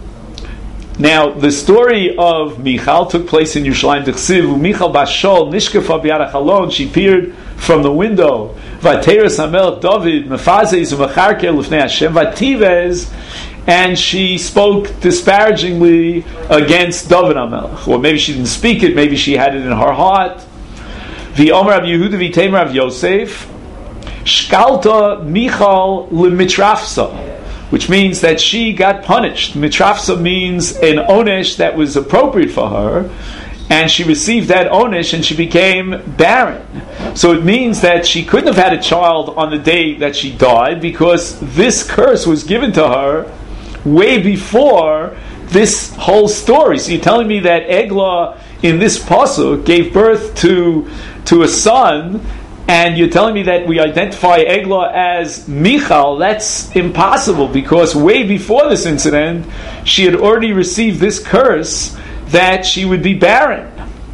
Now, the story of Michal took place in Yerushalayim. D'chsiv, Michal Bashol Nishkefa B'yad HaChalon. She peered from the window. V'teres HaMelech David Mefazes U'Mecharkel L'fnei Hashem V'tivez, and she spoke disparagingly against David HaMelech. Or maybe she didn't speak it. Maybe she had it in her heart. V'Omer Rav Yehuda V'Teimer Rav Yosef Shkalta Michal L'Mitrafsa, which means that she got punished. Mitrafsa means an onesh that was appropriate for her, and she received that onesh and she became barren. So it means that she couldn't have had a child on the day that she died, because this curse was given to her way before this whole story. So you're telling me that Eglah in this pasuk gave birth to a son, and you're telling me that we identify Eglah as Michal? That's impossible, because way before this incident, she had already received this curse that she would be barren.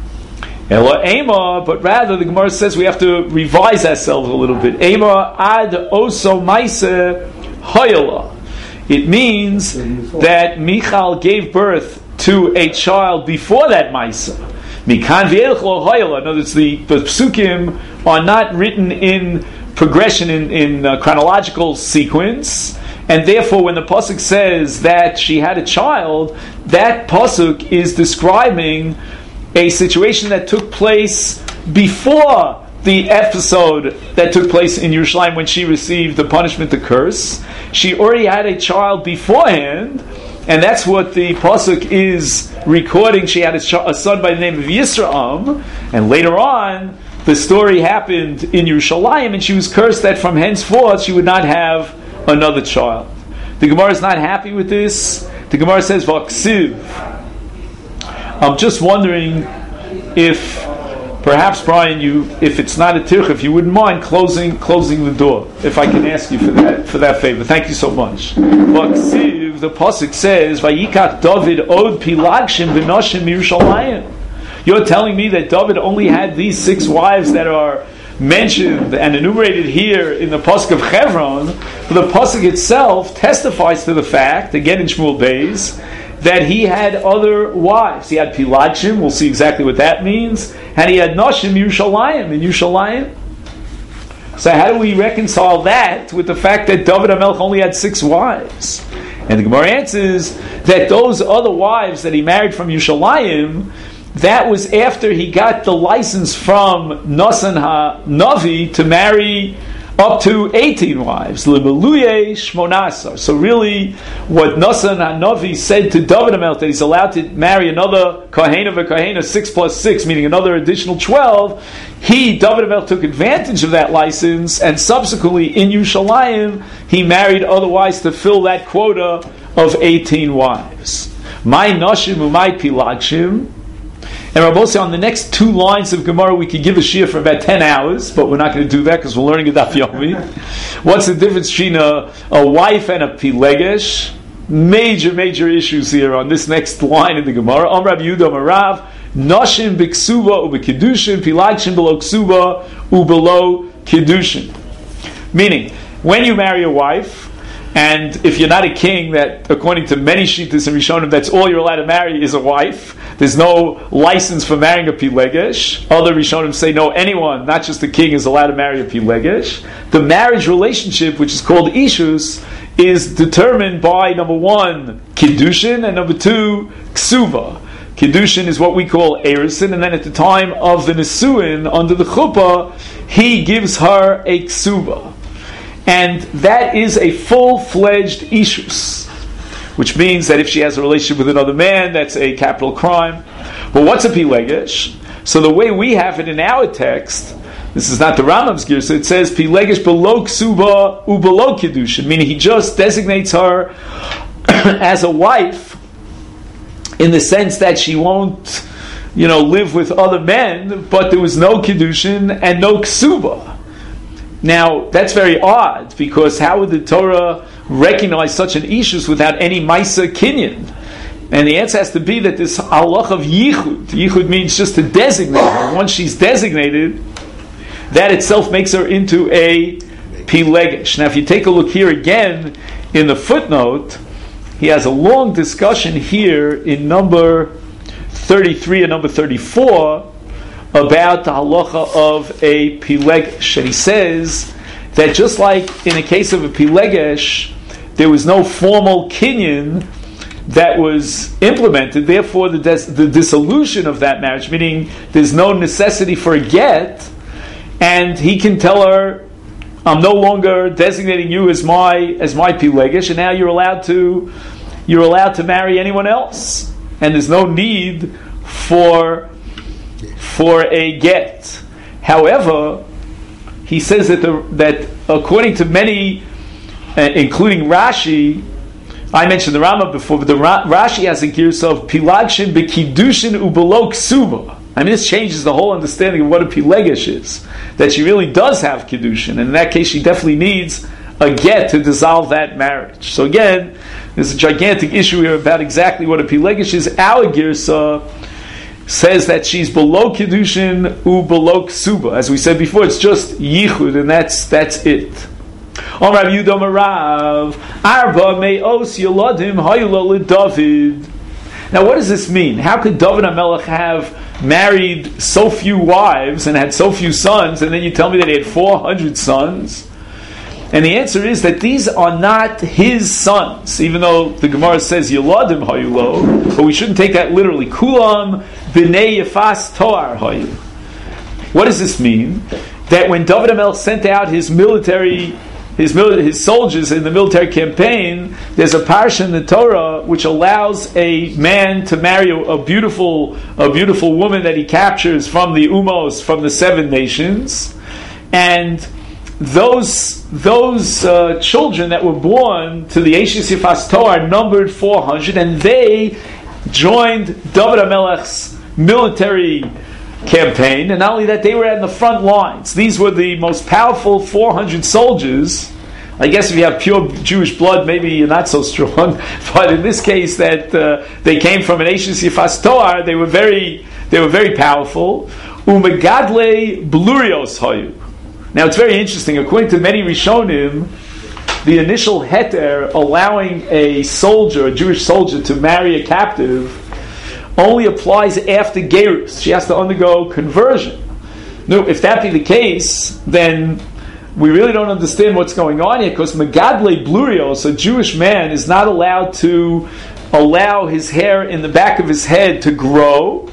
Ela Ema, but rather the Gemara says we have to revise ourselves a little bit. Ema ad oso maise hoyala. It means that Michal gave birth to a child before that maisa. Mikan v'elch lo hoyala. In other words, the psukim are not written in progression, in chronological sequence, and therefore when the pasuk says that she had a child, that pasuk is describing a situation that took place before the episode that took place in Yerushalayim when she received the punishment, the curse. She already had a child beforehand, and that's what the pasuk is recording. She had a son by the name of Yisrael, and later on the story happened in Yerushalayim, and she was cursed that from henceforth she would not have another child. The Gemara is not happy with this. The Gemara says, V'aksiv. I'm just wondering if perhaps, Brian, if it's not a tircha, if you wouldn't mind closing the door, if I can ask you for that favor. Thank you so much. V'aksiv, the pasuk says, Vayikach David od pilagshim v'noshim Yerushalayim. You're telling me that David only had these 6 wives that are mentioned and enumerated here in the pasuk of Chevron, but the pasuk itself testifies to the fact, again in Shmuel Beis, that he had other wives. He had Pilagshim, we'll see exactly what that means, and he had Noshim Yerushalayim in Yerushalayim. So how do we reconcile that with the fact that David HaMelech only had 6 wives? And the Gemara answers that those other wives that he married from Yerushalayim, that was after he got the license from Nasan HaNavi to marry up to 18 wives. L'meluye shmonasar. So really, what Nasan HaNavi said to David HaMelech, that he's allowed to marry another kahena v'kahena, 6 plus 6, meaning another additional 12, David HaMelech took advantage of that license, and subsequently in Yerushalayim, he married other wives to fill that quota of 18 wives. My noshim umay pilagshim. And Rabbi, on the next 2 lines of Gemara, we could give a shiur for about 10 hours, but we're not going to do that because we're learning a Daf Yomi. What's the difference between a wife and a pilegesh? Major issues here on this next line in the Gemara. Am Rabbi Yehuda Marav, Noshim b'ksuba u'b'kedushin, pilagshim below ksuba u'below kedushin. Meaning, when you marry a wife, and if you're not a king, that according to many shittas and Rishonim, that's all you're allowed to marry is a wife. There's no license for marrying a pilegesh. Other Rishonim say no, anyone, not just the king, is allowed to marry a pilegesh. The marriage relationship, which is called ishus, is determined by, number 1, kiddushin, and number 2, ksuba. Kiddushin is what we call erisin, and then at the time of the nesuin, under the chuppah, he gives her a ksuba. And that is a full-fledged ishus, which means that if she has a relationship with another man, that's a capital crime. But what's a pilegesh? So the way we have it in our text, this is not the Rambam's gear, so it says pilegesh below ksuba u below kiddushin, meaning he just designates her as a wife in the sense that she won't, live with other men, but there was no Kiddushin and no Ksuba. Now, that's very odd, because how would the Torah recognize such an ishus without any Maisa Kinyan? And the answer has to be that this halach of yichud means just to designate her. Once she's designated, that itself makes her into a pilegesh. Now, if you take a look here again in the footnote, he has a long discussion here in number 33 and number 34 about the halacha of a pilegesh. And he says that just like in the case of a pilegesh, there was no formal kinyan that was implemented, therefore the dissolution of that marriage, meaning there's no necessity for a get, and he can tell her, I'm no longer designating you as my pilegesh, and now you're allowed to marry anyone else, and there's no need for a get. However, he says that according to many, including Rashi, I mentioned the Rambam before, but the Rashi has a gears of pilagshin bekidushin ubelo ksuba. I mean, this changes the whole understanding of what a pilegesh is. That she really does have kiddushin, and in that case, she definitely needs a get to dissolve that marriage. So again, there's a gigantic issue here about exactly what a pilegesh is. Our girsa says that she's below kiddushin below ksuba. As we said before, it's just yichud, and that's it. Now, what does this mean? How could David HaMelech have married so few wives and had so few sons, and then you tell me that he had 400 sons? And the answer is that these are not his sons, even though the Gemara says Yeladim Hayulo, but we shouldn't take that literally. Kulam b'nei Yefas Toar Hayu. What does this mean? That when David HaMelech sent out his soldiers in the military campaign, there's a parsha in the Torah which allows a man to marry a beautiful woman that he captures from the Umos, from the 7 nations, and those children that were born to the Eishes Yefas Toar numbered 400, and they joined David HaMelech's military campaign, and not only that, they were in the front lines. These were the most powerful 400 soldiers. I guess if you have pure Jewish blood, maybe you're not so strong. But in this case, that they came from an Eishes Yefas Toar, they were very powerful. Umegadle blurios hayu. Now it's very interesting. According to many Rishonim, the initial heter allowing a Jewish soldier, to marry a captive only applies after gerus. She has to undergo conversion. No, if that be the case, then we really don't understand what's going on here, because Megadle Blurios, a Jewish man, is not allowed to allow his hair in the back of his head to grow,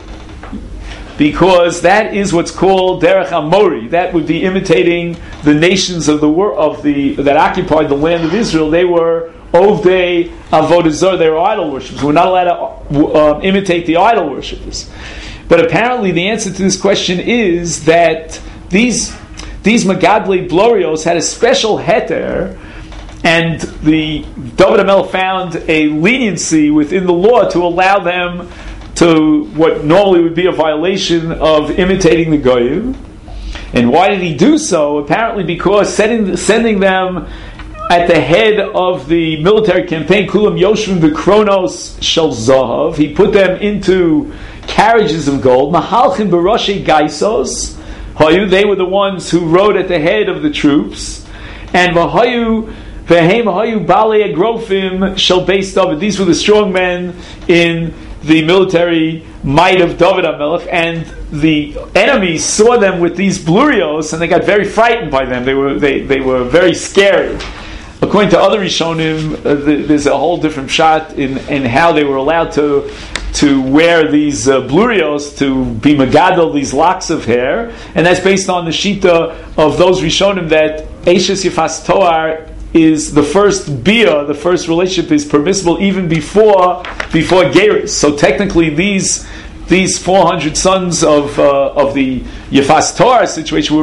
because that is what's called Derech Amori. That would be imitating the nations of the world that occupied the land of Israel. They were Ovdei Avodah Zarah, they were idol worshippers. We're not allowed to imitate the idol worshippers. But apparently the answer to this question is that these Megadle Blorios had a special heter, and the David HaMelech found a leniency within the law to allow them to what normally would be a violation of imitating the Goyim. And why did he do so? Apparently because sending them at the head of the military campaign, Kulam Yoshvim B'Kronos Shel Zahav, he put them into carriages of gold, Mahalchim B'Roshei Gaisos, they were the ones who rode at the head of the troops, and V'Hayu Balei Agrofim Shel Beis David, these were the strong men in the military might of David HaMelech, and the enemies saw them with these blurios, and they got very frightened by them. They were very scary. According to other Rishonim, there's a whole different shot in how they were allowed to wear these blurios, to be megadol, these locks of hair, and that's based on the shita of those Rishonim that Eishes Yefas Toar is the first bia, the first relationship is permissible even before gerus. So technically, these 400 sons of the Yefas Toar situation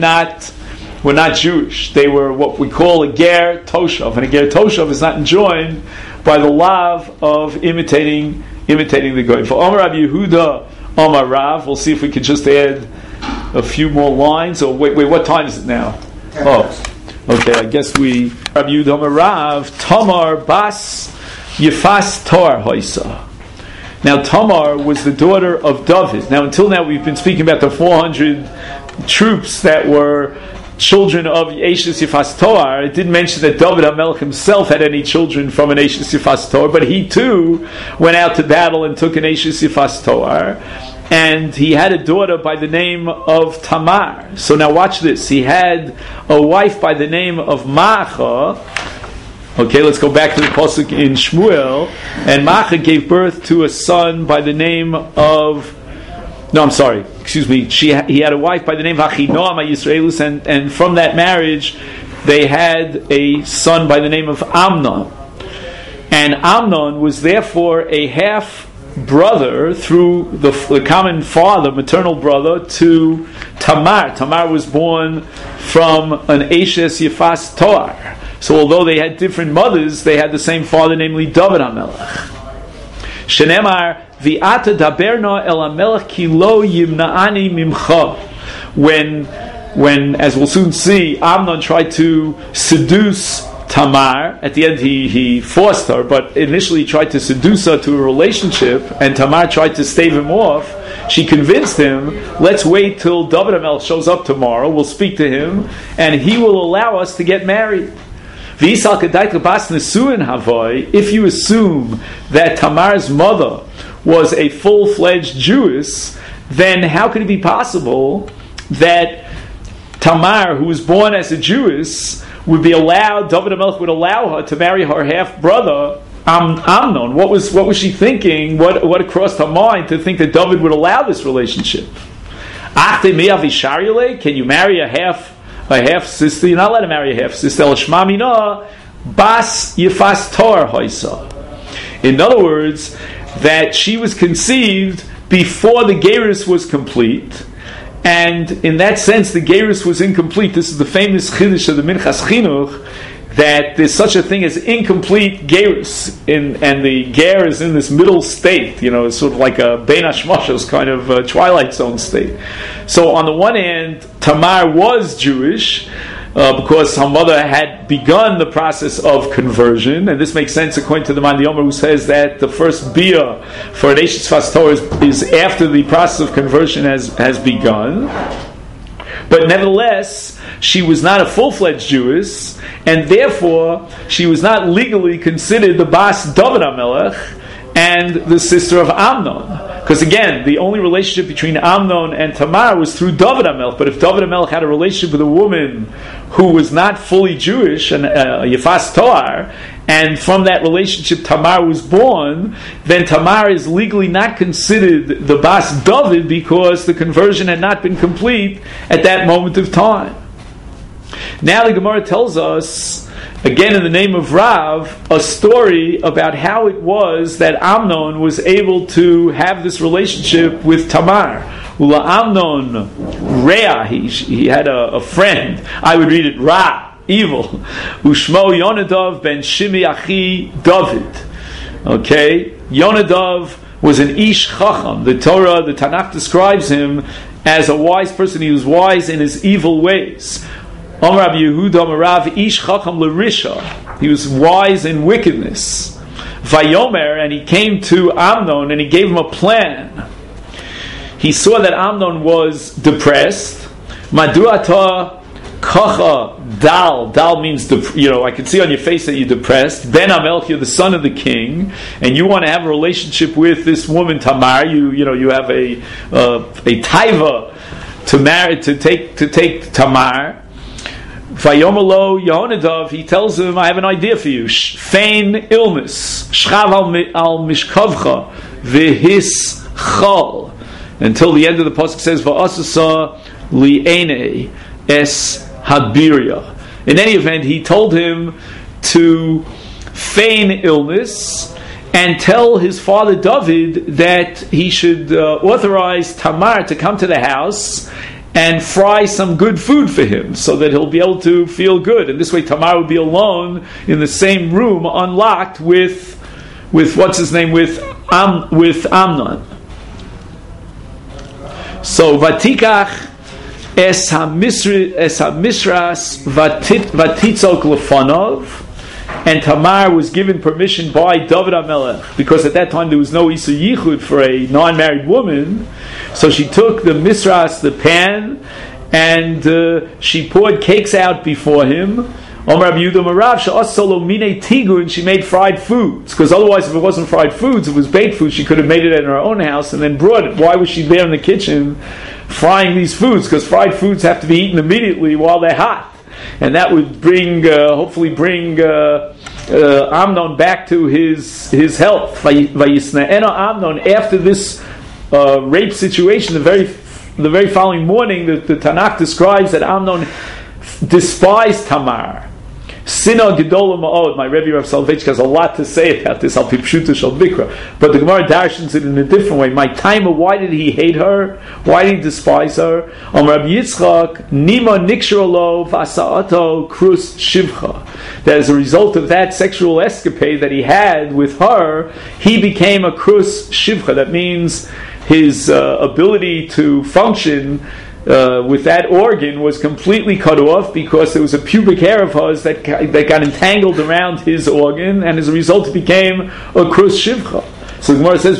were not Jewish. They were what we call a ger toshav, and a ger toshav is not enjoined by the law of imitating imitating the Goyim. For Omar Rabbi Yehuda, Omar Rav, we'll see if we can just add a few more lines. Or wait, what time is it now? Okay, I guess we Rabbi Yehuda Omar Rav, Tamar Bas Yefas Tor Hoisa. Now Tamar was the daughter of David. Now until now we've been speaking about the 400 troops that were children of Eishes Yefas Toar. It didn't mention that David HaMelech himself had any children from an Eishes Yefas Toar, but he too went out to battle and took an Eishes Yefas Toar, and he had a daughter by the name of Tamar. So now watch this. He had a wife by the name of Maacha. Okay, let's go back to the pasuk in Shmuel, and Maacha gave birth to a son by the name of he had a wife by the name of Achinoam Yisraelus, and from that marriage they had a son by the name of Amnon. And Amnon was therefore a half brother through the common father, maternal brother, to Tamar. Tamar was born from an Eishes Yefas Toar. So although they had different mothers, they had the same father, namely David HaMelech. Shenemar V'ata daberna el HaMelech ki lo yimna'ani mimcha. When, as we'll soon see, Amnon tried to seduce Tamar, at the end he forced her, but initially he tried to seduce her to a relationship, and Tamar tried to stave him off. She convinced him, let's wait till David HaMelech shows up tomorrow, we'll speak to him, and he will allow us to get married. If you assume that Tamar's mother was a full-fledged Jewess, then how could it be possible that Tamar, who was born as a Jewess, would be allowed, David HaMelech would allow her to marry her half-brother, Amnon? What was she thinking? What crossed her mind to think that David would allow this relationship? Can you marry a half sister? You're not allowed to marry a half sister. Bas Yefas Tor Hoisa. In other words, that she was conceived before the Gerus was complete, and in that sense the Gerus was incomplete. This is the famous Chiddush of the Minchas Chinuch, that there's such a thing as incomplete Gerus, and the Ger is in this middle state, it's sort of like a Bein HaShmashos kind of Twilight Zone state. So on the one hand, Tamar was Jewish, because her mother had begun the process of conversion, and this makes sense according to the Man Yomer, who says that the first bia for an Eishes Yefas Toar is after the process of conversion has begun. But nevertheless, she was not a full-fledged Jewess, and therefore she was not legally considered the Bas David HaMelech and the sister of Amnon. Because again, the only relationship between Amnon and Tamar was through David HaMelech. But if David HaMelech had a relationship with a woman who was not fully Jewish, and Yefas Toar, and from that relationship Tamar was born, then Tamar is legally not considered the Bas David, because the conversion had not been complete at that moment of time. Now the Gemara tells us, again in the name of Rav, a story about how it was that Amnon was able to have this relationship with Tamar. Ula Amnon Rea, he had a friend. I would read it Ra, evil. Ushmo Yonadav ben Shimi Achi David. Okay, Yonadav was an Ish Chacham. The Tanakh describes him as a wise person. He was wise in his evil ways. Amar Rabbi Yehuda Amar Rav Ish Chacham L'Risha. He was wise in wickedness. Vayomer, and he came to Amnon and he gave him a plan. He saw that Amnon was depressed. Maduata Kacha Dal. Dal means, I can see on your face that you're depressed. Ben Amelch, you're the son of the king, and you want to have a relationship with this woman Tamar. You have a taiva to marry, to take Tamar. Vayomalo Yehonadav, he tells him, I have an idea for you. Feign illness. Shchav al mishkavcha v'his chal. Until the end of the pasuk says, Va'asasa li'ene es habiria. In any event, he told him to feign illness and tell his father David that he should authorize Tamar to come to the house and fry some good food for him, so that he'll be able to feel good. And this way Tamar would be alone in the same room, unlocked, with what's his name, with Amnon. So Vatikach es hamishras vatitzok lefanov, and Tamar was given permission by David HaMelech, because at that time there was no Isur Yichud for a non-married woman. So she took the misras, the pan, and she poured cakes out before him. Omer Rabbi Yehuda Marav she'asolo mine tigu, and she made fried foods, because otherwise, if it wasn't fried foods, it was baked food. She could have made it in her own house and then brought it. Why was she there in the kitchen frying these foods? Because fried foods have to be eaten immediately while they're hot, and that would hopefully bring Amnon back to his health. Vayisna'ena Amnon, after this rape situation, the very following morning, the Tanakh describes that Amnon despised Tamar. Sina Gedola Ma'od. My Rebbe Rav Soloveitchik has a lot to say about this. Al Pipshuta Shal Bikra. But the Gemara darshans it in a different way. My timer, why did he hate her? Why did he despise her? Rabbi Yitzchak Nima Nikshirolo Vasa'ato Krus Shivcha. That as a result of that sexual escapade that he had with her, he became a Krus Shivcha. That means his ability to function with that organ was completely cut off, because there was a pubic hair of hers that got entangled around his organ, and as a result it became a krus shivcha. So the Gemara says,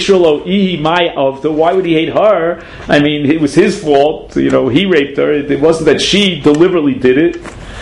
why would he hate her? I mean, it was his fault. He raped her. It wasn't that she deliberately did it.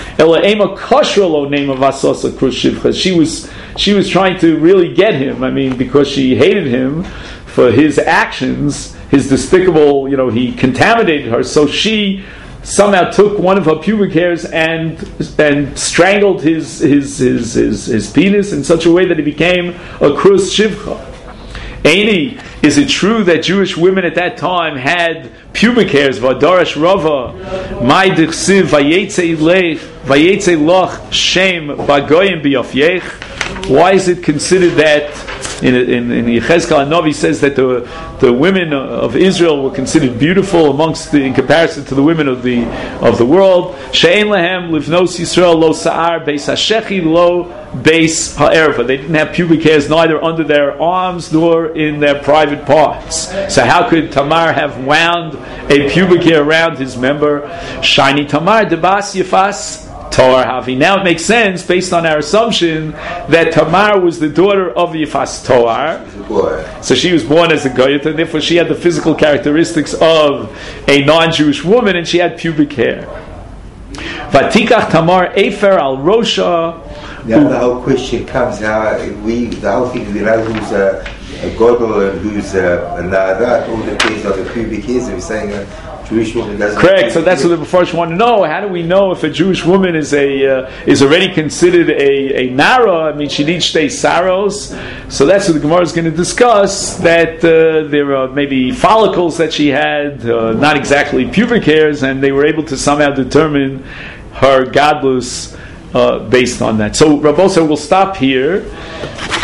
She was trying to really get him. I mean, because she hated him for his actions, his despicable, he contaminated her. So she somehow took one of her pubic hairs and strangled his penis in such a way that he became a krus shivcha. Eini, is it true that Jewish women at that time had pubic hairs? V'adarash Rava, my dichsiv vayetze loch shem bagoyim biyafyech. Why is it considered that in Yechezkel Hanavi says that the women of Israel were considered beautiful in comparison to the women of the world? She'en lehem livnos Yisrael lo sa'ar beis hashechi lo beis ha'erva. They didn't have pubic hairs neither under their arms nor in their private parts. So how could Tamar have wound a pubic hair around his member? Shiny Tamar debas yefas Toar Havi. Now it makes sense based on our assumption that Tamar was the daughter of Yifas Toar. So she was born as a Goyet, and therefore she had the physical characteristics of a non-Jewish woman, and she had pubic hair. Vatikach Tamar Efer al Rosha. Now the whole question comes how the whole thing, who's a Godel and who's a Na'adat, all depends on the pubic hairs. We're saying Jewish woman doesn't. Correct. So that's what the Mepharshim want to know. How do we know if a Jewish woman is already considered a nara? I mean, she needs shtei saros. So that's what the Gemara is going to discuss. That there are maybe follicles that she had, not exactly pubic hairs, and they were able to somehow determine her gadlus based on that. So Rav Osa will stop here.